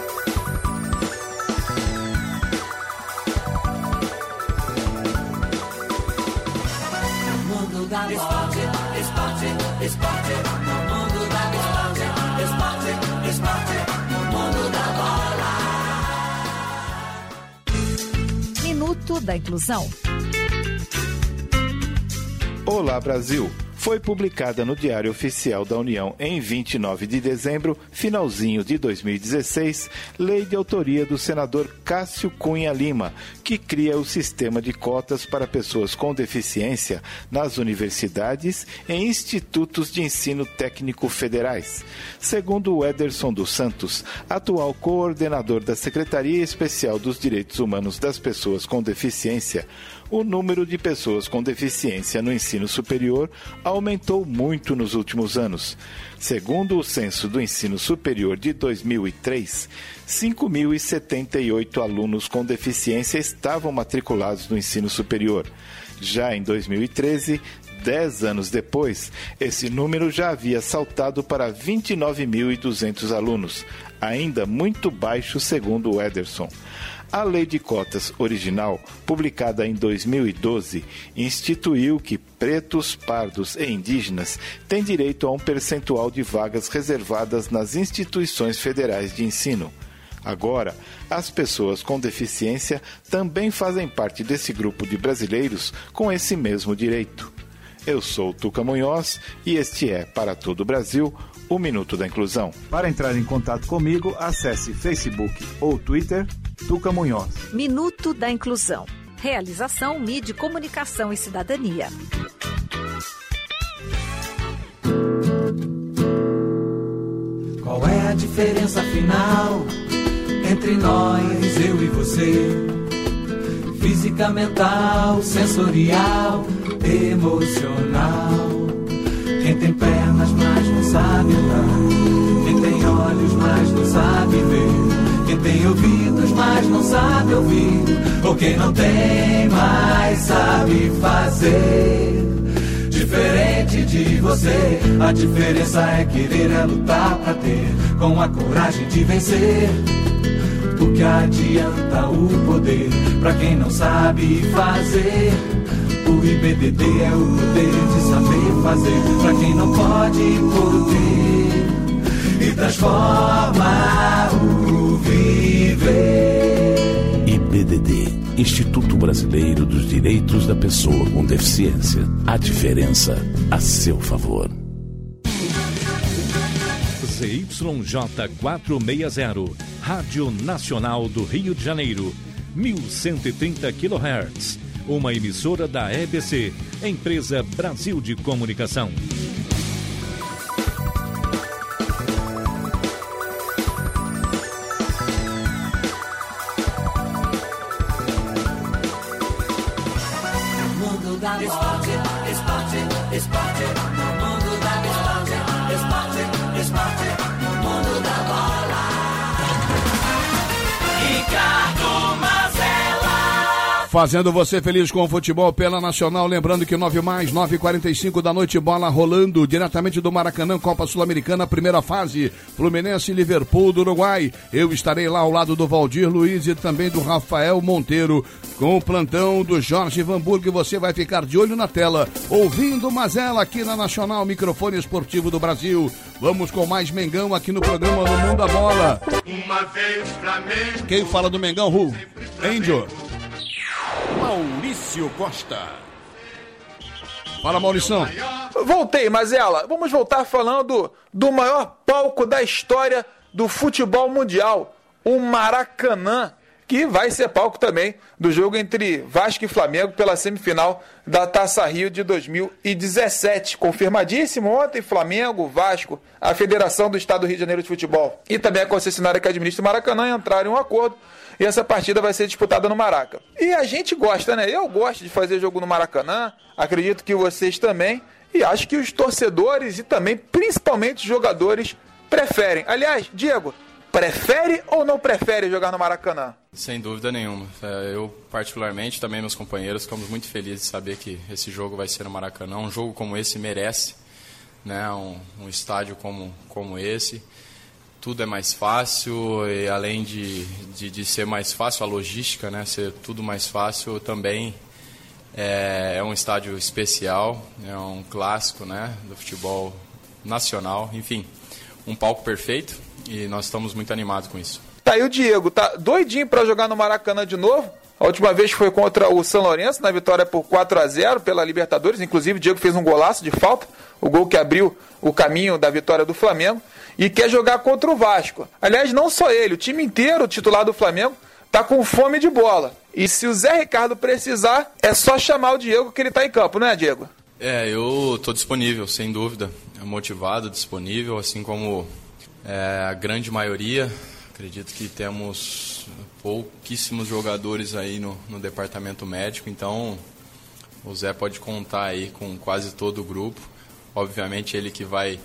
Mundo da Esporte. Minuto da Inclusão. Olá, Brasil! Foi publicada no Diário Oficial da União em 29 de dezembro, finalzinho de 2016, lei de autoria do senador Cássio Cunha Lima, que cria o sistema de cotas para pessoas com deficiência nas universidades e institutos de ensino técnico federais. Segundo o Ederson dos Santos, atual coordenador da Secretaria Especial dos Direitos Humanos das Pessoas com Deficiência, o número de pessoas com deficiência no ensino superior aumentou muito nos últimos anos. Segundo o Censo do Ensino Superior de 2003, 5.078 alunos com deficiência estavam matriculados no ensino superior. Já em 2013, 10 anos depois, esse número já havia saltado para 29.200 alunos, ainda muito baixo segundo o Ederson. A Lei de Cotas original, publicada em 2012, instituiu que pretos, pardos e indígenas têm direito a um percentual de vagas reservadas nas instituições federais de ensino. Agora, as pessoas com deficiência também fazem parte desse grupo de brasileiros com esse mesmo direito. Eu sou o Tuca Munhoz e este é, para todo o Brasil, o Minuto da Inclusão. Para entrar em contato comigo, acesse Facebook ou Twitter, Tuca Munhoz. Minuto da Inclusão. Realização MIDI Comunicação e Cidadania. Qual é a diferença final entre nós, eu e você? Física, mental, sensorial, emocional. Quem tem pernas, mas não sabe andar. Quem tem olhos, mas não sabe ver. Quem tem ouvidos, mas não sabe ouvir. Ou quem não tem, mas sabe fazer. Diferente de você, a diferença é querer, é lutar pra ter, com a coragem de vencer. O que adianta o poder pra quem não sabe fazer? O IBDD é o poder de saber fazer pra quem não pode poder e transforma o viver. IBDD, Instituto Brasileiro dos Direitos da Pessoa com Deficiência. A diferença a seu favor. ZYJ 460, Rádio Nacional do Rio de Janeiro, 1130 kHz. Uma emissora da EBC, Empresa Brasil de Comunicação. Mundo da esporte, esporte, esporte. No mundo da esporte, esporte, esporte. No mundo da bola. Fazendo você feliz com o futebol pela Nacional. Lembrando que 9+9h45 da noite, bola rolando diretamente do Maracanã, Copa Sul-Americana, primeira fase, Fluminense e Liverpool do Uruguai. Eu estarei lá ao lado do Valdir Luiz e também do Rafael Monteiro, com o plantão do Jorge Vanburg. Você vai ficar de olho na tela, ouvindo Mazela aqui na Nacional, microfone esportivo do Brasil. Vamos com mais Mengão aqui no programa No Mundo da Bola. Uma vez Flamengo. Quem fala do Mengão, Ru? Índio. Maurício Costa. Fala, Maurição. Voltei, Mazela. Vamos voltar falando do maior palco da história do futebol mundial, o Maracanã, que vai ser palco também do jogo entre Vasco e Flamengo pela semifinal da Taça Rio de 2017. Confirmadíssimo ontem, Flamengo, Vasco, a Federação do Estado do Rio de Janeiro de Futebol e também a concessionária que administra o Maracanã entraram em um acordo e essa partida vai ser disputada no Maraca. E a gente gosta, né? Eu gosto de fazer jogo no Maracanã, acredito que vocês também, e acho que os torcedores e também, principalmente, os jogadores preferem. Aliás, Diego, prefere ou não prefere jogar no Maracanã? Sem dúvida nenhuma. Eu, particularmente, também meus companheiros, ficamos muito felizes de saber que esse jogo vai ser no Maracanã. Um jogo como esse merece, né? Um estádio como esse. Tudo é mais fácil e além de ser mais fácil, a logística, né? Ser tudo mais fácil também é um estádio especial, é um clássico, né? Do futebol nacional. Enfim, um palco perfeito. E nós estamos muito animados com isso. Tá aí o Diego, tá doidinho para jogar no Maracanã de novo. A última vez foi contra o São Lourenço, na vitória por 4-0 pela Libertadores. Inclusive o Diego fez um golaço de falta, o gol que abriu o caminho da vitória do Flamengo. E quer jogar contra o Vasco. Aliás, não só ele, o time inteiro, o titular do Flamengo, tá com fome de bola. E se o Zé Ricardo precisar, é só chamar o Diego que ele tá em campo, não é, Diego? Eu tô disponível, sem dúvida. Motivado, disponível, assim como... a grande maioria. Acredito que temos pouquíssimos jogadores aí no departamento médico, então o Zé pode contar aí com quase todo o grupo. Obviamente ele que vai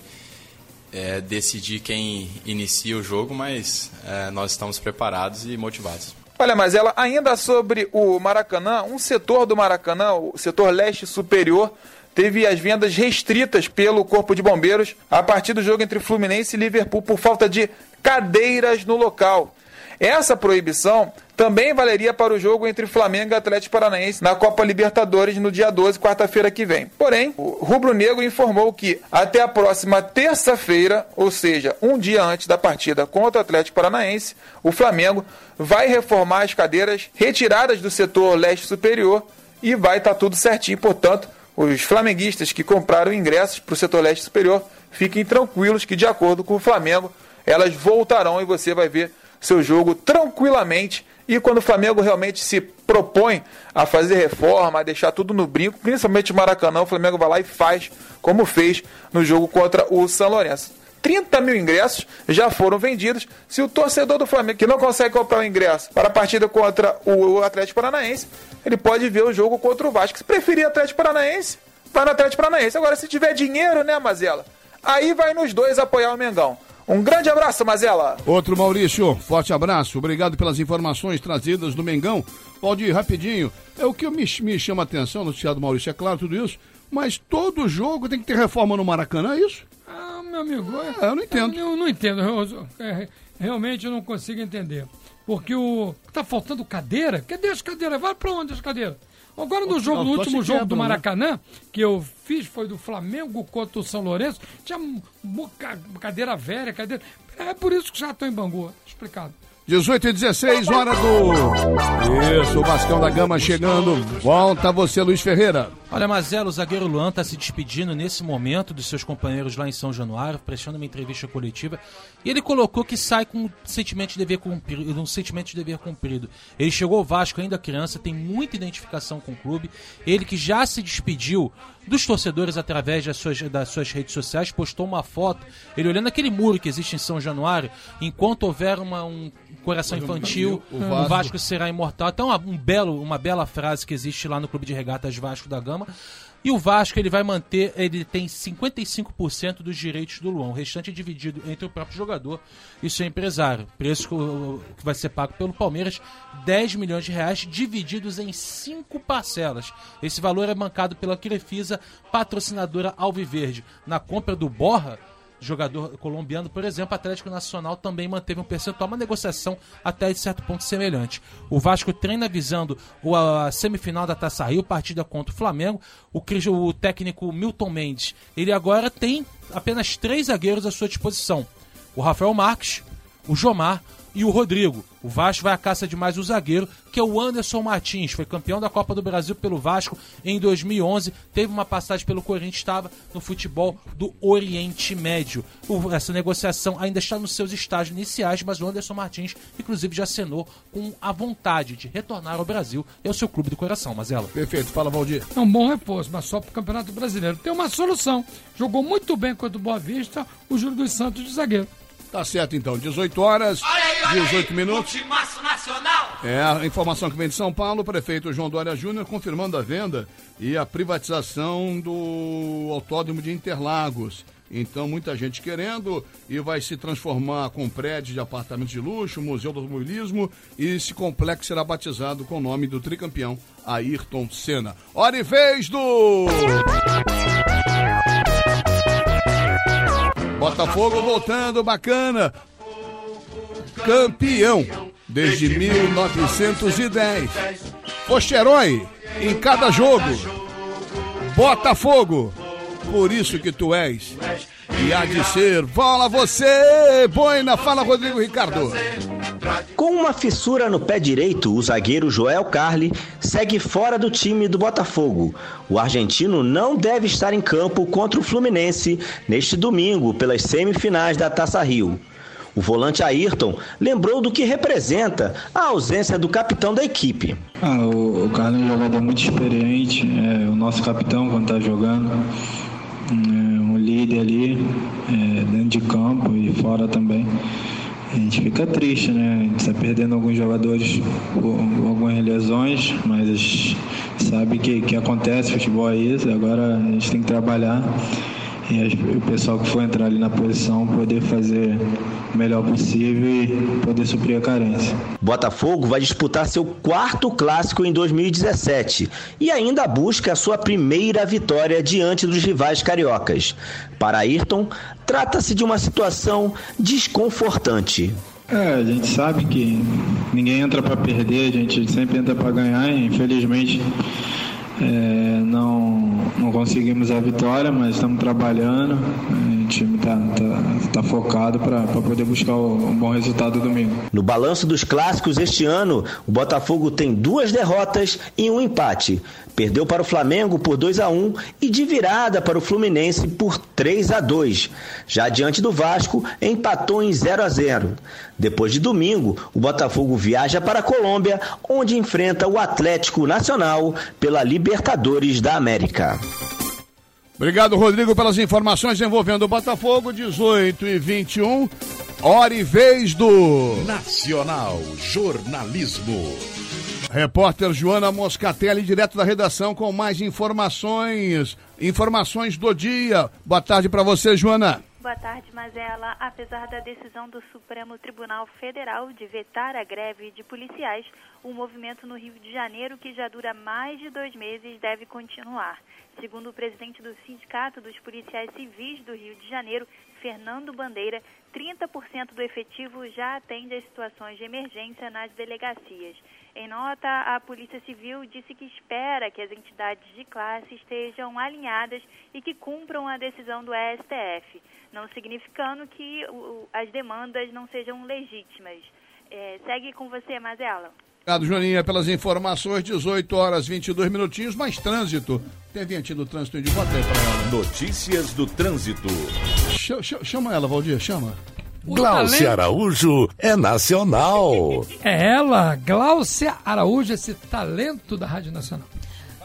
decidir quem inicia o jogo, mas nós estamos preparados e motivados. Olha, mas ela ainda sobre o Maracanã, um setor do Maracanã, o setor leste superior, teve as vendas restritas pelo Corpo de Bombeiros a partir do jogo entre Fluminense e Liverpool por falta de cadeiras no local. Essa proibição também valeria para o jogo entre Flamengo e Atlético Paranaense na Copa Libertadores no dia 12, quarta-feira que vem. Porém, o Rubro Negro informou que até a próxima terça-feira, ou seja, um dia antes da partida contra o Atlético Paranaense, o Flamengo vai reformar as cadeiras retiradas do setor leste superior e vai estar tudo certinho. Portanto, os flamenguistas que compraram ingressos para o setor leste superior, fiquem tranquilos que, de acordo com o Flamengo, elas voltarão e você vai ver seu jogo tranquilamente. E quando o Flamengo realmente se propõe a fazer reforma, a deixar tudo no brinco, principalmente o Maracanã, o Flamengo vai lá e faz como fez no jogo contra o São Lourenço. 30 mil ingressos já foram vendidos. Se o torcedor do Flamengo que não consegue comprar o ingresso para a partida contra o Atlético Paranaense, ele pode ver o jogo contra o Vasco. Se preferir Atlético Paranaense, vai no Atlético Paranaense. Agora, se tiver dinheiro, né, Mazela? Aí vai nos dois apoiar o Mengão. Um grande abraço, Mazela. Outro Maurício, forte abraço. Obrigado pelas informações trazidas do Mengão. Valdir, rapidinho, o que me chama a atenção no Thiago Maurício, é claro tudo isso, mas todo jogo tem que ter reforma no Maracanã, é isso? Meu amigo, eu não entendo. Eu não entendo, realmente eu não consigo entender. Porque tá faltando cadeira? Cadê as cadeiras? Vai pra onde as cadeiras? Agora no último jogo do Maracanã, que eu fiz, foi do Flamengo contra o São Lourenço, tinha cadeira velha, cadeira... É por isso que já estão em Bangu, explicado. 18h16, hora do... Isso, o Vascão da Gama chegando. Volta você, Luiz Ferreira. Olha, Mazela, o zagueiro Luan está se despedindo nesse momento dos seus companheiros lá em São Januário, prestando uma entrevista coletiva. E ele colocou que sai com um sentimento de dever cumprido. Ele chegou ao Vasco ainda criança, tem muita identificação com o clube. Ele que já se despediu dos torcedores através das suas redes sociais, postou uma foto, ele olhando aquele muro que existe em São Januário, enquanto houver um coração infantil, o Vasco será imortal. Então uma bela frase que existe lá no Clube de Regatas Vasco da Gama. E o Vasco, ele vai manter, ele tem 55% dos direitos do Luan. O restante é dividido entre o próprio jogador e seu empresário. Preço que vai ser pago pelo Palmeiras, R$10 milhões, divididos em 5 parcelas. Esse valor é bancado pela Crefisa, patrocinadora alviverde. Na compra do Borja, jogador colombiano, por exemplo, o Atlético Nacional também manteve um percentual, uma negociação até de certo ponto semelhante. O Vasco treina visando a semifinal da Taça Rio, partida contra o Flamengo. O técnico Milton Mendes, ele agora tem apenas 3 zagueiros à sua disposição. O Rafael Marques, o Jomar e o Rodrigo. O Vasco vai à caça de mais um zagueiro, que é o Anderson Martins. Foi campeão da Copa do Brasil pelo Vasco em 2011. Teve uma passagem pelo Corinthians, estava no futebol do Oriente Médio. Essa negociação ainda está nos seus estágios iniciais, mas o Anderson Martins, inclusive, já acenou com a vontade de retornar ao Brasil e ao seu clube do coração. Mazela. Perfeito. Fala, Valdir. É um bom reforço, mas só para o Campeonato Brasileiro. Tem uma solução. Jogou muito bem contra o Boa Vista o Júlio dos Santos de zagueiro. Tá certo, então. 18 horas, 18 minutos. É a informação que vem de São Paulo. O prefeito João Dória Júnior confirmando a venda e a privatização do Autódromo de Interlagos. Então, muita gente querendo e vai se transformar com prédios de apartamentos de luxo, museu do automobilismo, e esse complexo será batizado com o nome do tricampeão Ayrton Senna. Hora e vez do... Botafogo voltando, bacana. Campeão desde 1910. Foste herói em cada jogo. Botafogo, por isso que tu és. E há de ser. Fala você, Boina. Fala, Rodrigo Ricardo. Com uma fissura no pé direito, o zagueiro Joel Carli segue fora do time do Botafogo. O argentino não deve estar em campo contra o Fluminense neste domingo pelas semifinais da Taça Rio. O volante Ayrton lembrou do que representa a ausência do capitão da equipe. O Carli é um jogador muito experiente, é o nosso capitão quando está jogando. Um líder ali, dentro de campo e fora também. A gente fica triste, né? A gente está perdendo alguns jogadores por algumas lesões, mas sabe que acontece, futebol é isso, agora a gente tem que trabalhar e o pessoal que for entrar ali na posição poder fazer o melhor possível e poder suprir a carência. Botafogo vai disputar seu 4º clássico em 2017 e ainda busca a sua primeira vitória diante dos rivais cariocas. Para Ayrton, trata-se de uma situação desconfortante. A gente sabe que ninguém entra para perder, a gente sempre entra para ganhar e infelizmente não conseguimos a vitória, mas estamos trabalhando, o time tá focado para poder buscar um bom resultado domingo. No balanço dos clássicos este ano, o Botafogo tem 2 derrotas e um empate. Perdeu para o Flamengo por 2-1 e de virada para o Fluminense por 3-2. Já diante do Vasco, empatou em 0-0. Depois de domingo, o Botafogo viaja para a Colômbia, onde enfrenta o Atlético Nacional pela Libertadores da América. Obrigado, Rodrigo, pelas informações envolvendo o Botafogo. 18h21, hora e vez do Nacional Jornalismo. Repórter Joana Moscatelli, direto da redação, com mais informações do dia. Boa tarde para você, Joana. Boa tarde, Mazela. Apesar da decisão do Supremo Tribunal Federal de vetar a greve de policiais, o movimento no Rio de Janeiro, que já dura mais de 2 meses, deve continuar. Segundo o presidente do Sindicato dos Policiais Civis do Rio de Janeiro, Fernando Bandeira, 30% do efetivo já atende a situações de emergência nas delegacias. Em nota, a Polícia Civil disse que espera que as entidades de classe estejam alinhadas e que cumpram a decisão do STF, não significando que as demandas não sejam legítimas. Segue com você, Mazela. Obrigado, Joaninha, pelas informações. 18h22, mais trânsito. Tem vinheta do trânsito de volta aí para ela. Notícias do trânsito. Chama ela, Valdir, chama. Gláucia Araújo é nacional. É ela, Gláucia Araújo, esse talento da Rádio Nacional.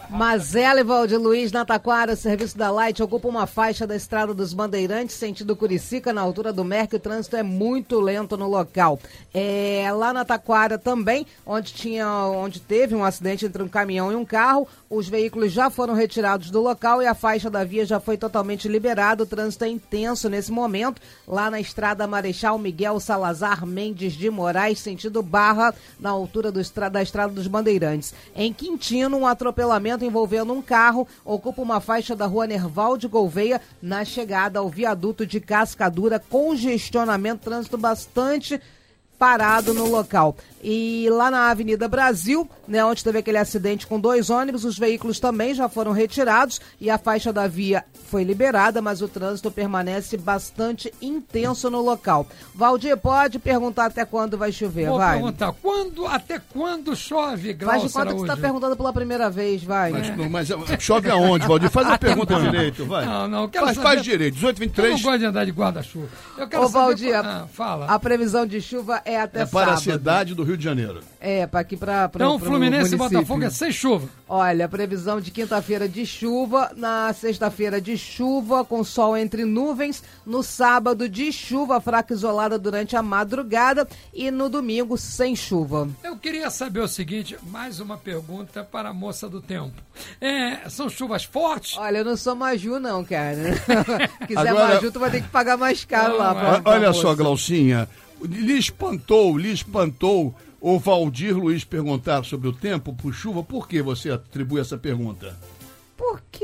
Mazela e Valdir Luiz, na Taquara, serviço da Light, ocupa uma faixa da Estrada dos Bandeirantes, sentido Curicica, na altura do Merc, o trânsito é muito lento no local. Lá na Taquara também, onde teve um acidente entre um caminhão e um carro, os veículos já foram retirados do local e a faixa da via já foi totalmente liberada, o trânsito é intenso nesse momento, lá na Estrada Marechal Miguel Salazar Mendes de Moraes, sentido Barra, na altura da Estrada dos Bandeirantes. Em Quintino, um atropelamento envolvendo um carro ocupa uma faixa da rua Nerval de Gouveia na chegada ao viaduto de Cascadura, congestionamento, trânsito bastante parado no local. E lá na Avenida Brasil, né, onde teve aquele acidente com 2 ônibus, os veículos também já foram retirados e a faixa da via foi liberada, mas o trânsito permanece bastante intenso no local. Valdir, pode perguntar até quando vai chover, Vou vai. perguntar, até quando chove, Glaucio Faz de conta que você está perguntando pela primeira vez, vai. Mas chove aonde, Valdir? Faz a pergunta direito, vai. Não, quero saber. Faz direito, 18h23. Eu não gosto de andar de guarda-chuva. Eu quero Ô, Valdir, fala. A previsão de chuva é até sábado. Para a cidade do Rio de Janeiro. Para aqui para Então, Fluminense e município. Botafogo é sem chuva. Olha, a previsão de quinta-feira de chuva, na sexta-feira de chuva, com sol entre nuvens, no sábado de chuva fraca isolada durante a madrugada e no domingo sem chuva. Eu queria saber o seguinte, mais uma pergunta para a moça do tempo. São chuvas fortes? Olha, eu não sou Maju não, cara. Quiser Agora... Maju, tu vai ter que pagar mais caro lá. Olha só, Glaucinha, lhe espantou o Valdir Luiz perguntar sobre o tempo por chuva. Por que você atribui essa pergunta? Porque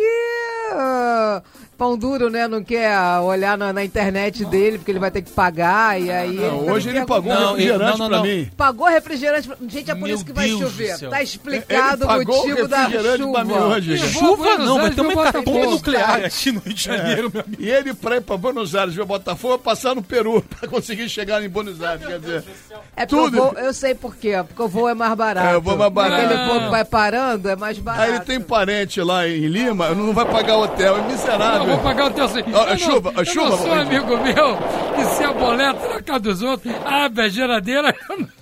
Pão Duro, né, não quer olhar na internet dele, porque ele vai ter que pagar, e aí... hoje ele pagou refrigerante pra mim. Pagou refrigerante pra... Gente, é por isso que vai chover. Tá explicado o motivo da chuva. Pra mim hoje. Chuva não, vai ter uma hecatombe nuclear aqui no Rio de Janeiro, meu amigo. E ele, pra ir pra Buenos Aires ver o Botafogo, passar no Peru pra conseguir chegar em Buenos Aires, quer dizer... Eu sei por quê, porque o voo é mais barato. O voo é mais barato. Aquele voo que vai parando é mais barato. Aí ele tem parente lá em Lima, não vai pagar hotel, é miserável. Não, vou pagar o hotel sim. Chuva. Eu não sou amigo meu que se aboleta na casa dos outros, abre a geladeira...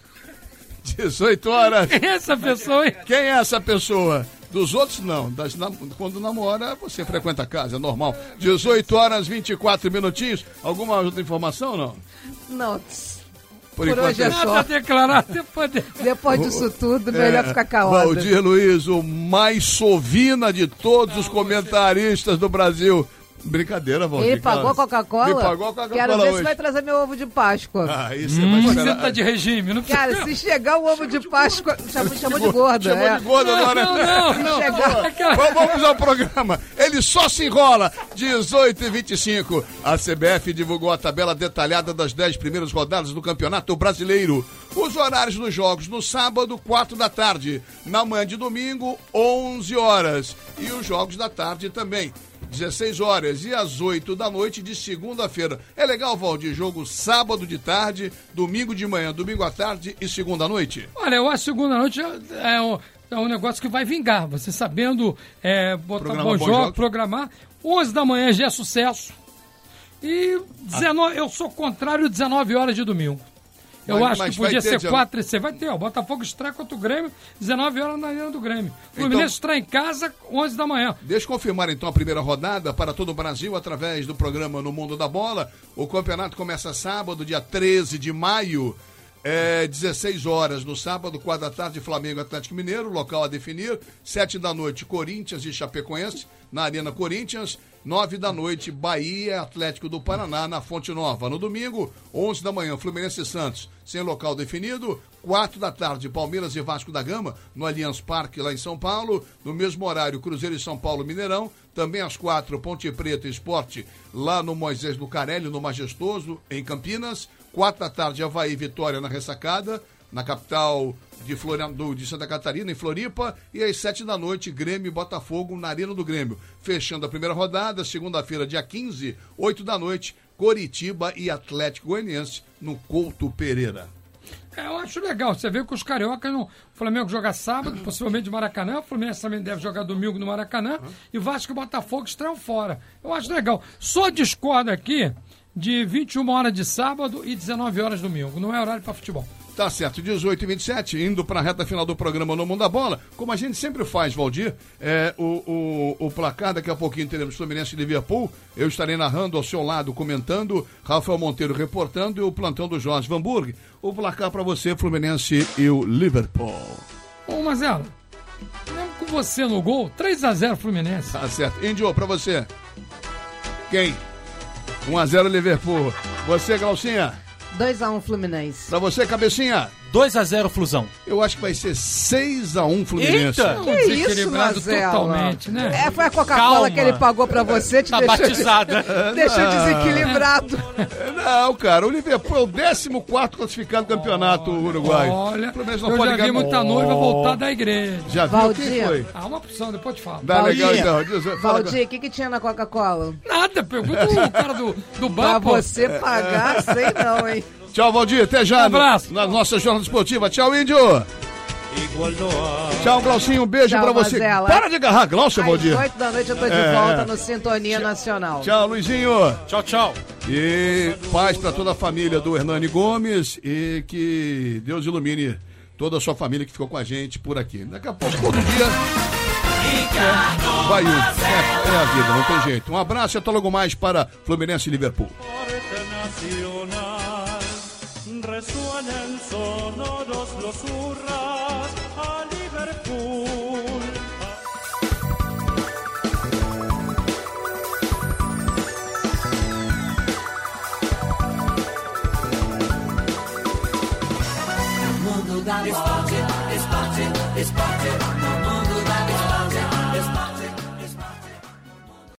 18 horas. Quem é essa pessoa, hein? Quem é essa pessoa? Dos outros, não. Quando namora, você frequenta a casa, é normal. 18 horas, 24 minutinhos. Alguma outra informação, não? Não. Por hoje é só. Declarar depois disso tudo, melhor ficar calado. Valdir Luiz, o mais sovina de todos os comentaristas do Brasil. Brincadeira, Valdir. Ele pagou a Coca-Cola? Ele pagou a Coca-Cola. Quero ver hoje. Se vai trazer meu ovo de Páscoa. Isso é mais você tá de regime, não precisa. Cara, se chegar o ovo de Páscoa, chamou de gorda. Chamou de gorda agora. Não. Vamos usar o programa. Ele só se enrola. 18h25. A CBF divulgou a tabela detalhada das 10 primeiras rodadas do Campeonato Brasileiro. Os horários dos jogos: no sábado, 4 da tarde. Na manhã de domingo, 11 horas. E os jogos da tarde também. 16 horas e às 8 da noite de segunda-feira. É legal, Valdir, jogo sábado de tarde, domingo de manhã, domingo à tarde e segunda à noite? Olha, eu acho que segunda à noite é um negócio que vai vingar. Você sabendo botar bom jogo, programar. 11 da manhã já é sucesso. E 19, eu sou contrário 19 horas de domingo. Eu acho que podia ser 4 Você vai ter, o Botafogo estreia contra o Grêmio, 19 horas na Arena do Grêmio. O Fluminense estreia em casa, 11 da manhã. Deixa eu confirmar então a primeira rodada para todo o Brasil através do programa No Mundo da Bola. O campeonato começa sábado, dia 13 de maio, 16 horas no sábado, 4 da tarde, Flamengo e Atlético Mineiro, local a definir. 7 da noite, Corinthians e Chapecoense, na Arena Corinthians. 9 da noite, Bahia e Atlético do Paraná, na Fonte Nova. No domingo, 11 da manhã, Fluminense e Santos, sem local definido. 4 da tarde, Palmeiras e Vasco da Gama, no Allianz Parque, lá em São Paulo. No mesmo horário, Cruzeiro e São Paulo, Mineirão. Também às 4, Ponte Preta e Sport, lá no Moisés Lucarelli, no Majestoso, em Campinas. 4 da tarde, Avaí e Vitória, na Ressacada, na capital de Santa Catarina, em Floripa. E às 7 da noite, Grêmio e Botafogo, na Arena do Grêmio. Fechando a primeira rodada, segunda-feira, dia 15, 8 da noite, Coritiba e Atlético Goianiense, no Couto Pereira. Eu acho legal. Você vê que os cariocas, o Flamengo joga sábado, possivelmente no Maracanã, o Fluminense também deve jogar domingo no Maracanã, e o Vasco e o Botafogo estreiam fora. Eu acho legal. Só discordo aqui de 21 horas de sábado e 19 horas domingo. Não é horário para futebol. Tá certo, 18h27, indo para a reta final do programa No Mundo da Bola. Como a gente sempre faz, Valdir, o placar, daqui a pouquinho teremos Fluminense e Liverpool. Eu estarei narrando ao seu lado, comentando, Rafael Monteiro reportando e o plantão do Jorge Van Burg. O placar para você, Fluminense e o Liverpool. Ô, Marcelo, mesmo com você no gol, 3-0 Fluminense. Tá certo. Índio, para você. Quem? 1-0 Liverpool. Você, Glaucinha? 2-1 Fluminense. Pra você, Cabecinha? 2-0 Flusão. Eu acho que vai ser 6-1 Fluminense. Eita! Que isso, Marcelo? Totalmente, né? Foi a Coca-Cola que ele pagou pra você, te deixou batizada. Deixou desequilibrado. Não, cara, o Liverpool é o 14º classificado do campeonato uruguaio. Olha, eu já vi muita noiva voltar da igreja. Já viu? Valdir. Quem foi? Uma opção, depois te falo. Dá legal, então. Valdir, o que tinha na Coca-Cola? Nada, pergunta o cara do banco. Pra você pagar, sei não, hein? Tchau, Valdir. Até já. Um abraço. Na nossa jornada esportiva. Tchau, Índio. Tchau, Glaucinho. Um beijo pra você. Marcela. Para de agarrar, Glaucio, Valdir. Às 8 da noite eu tô de volta no Sintonia Nacional. Tchau, Luizinho. Tchau, tchau. E paz pra toda a família do Hernani Gomes e que Deus ilumine toda a sua família que ficou com a gente por aqui. Daqui a pouco, todo dia... Vai, é a vida, não tem jeito. Um abraço e até logo mais para Fluminense e Liverpool. Resuenan sonoros los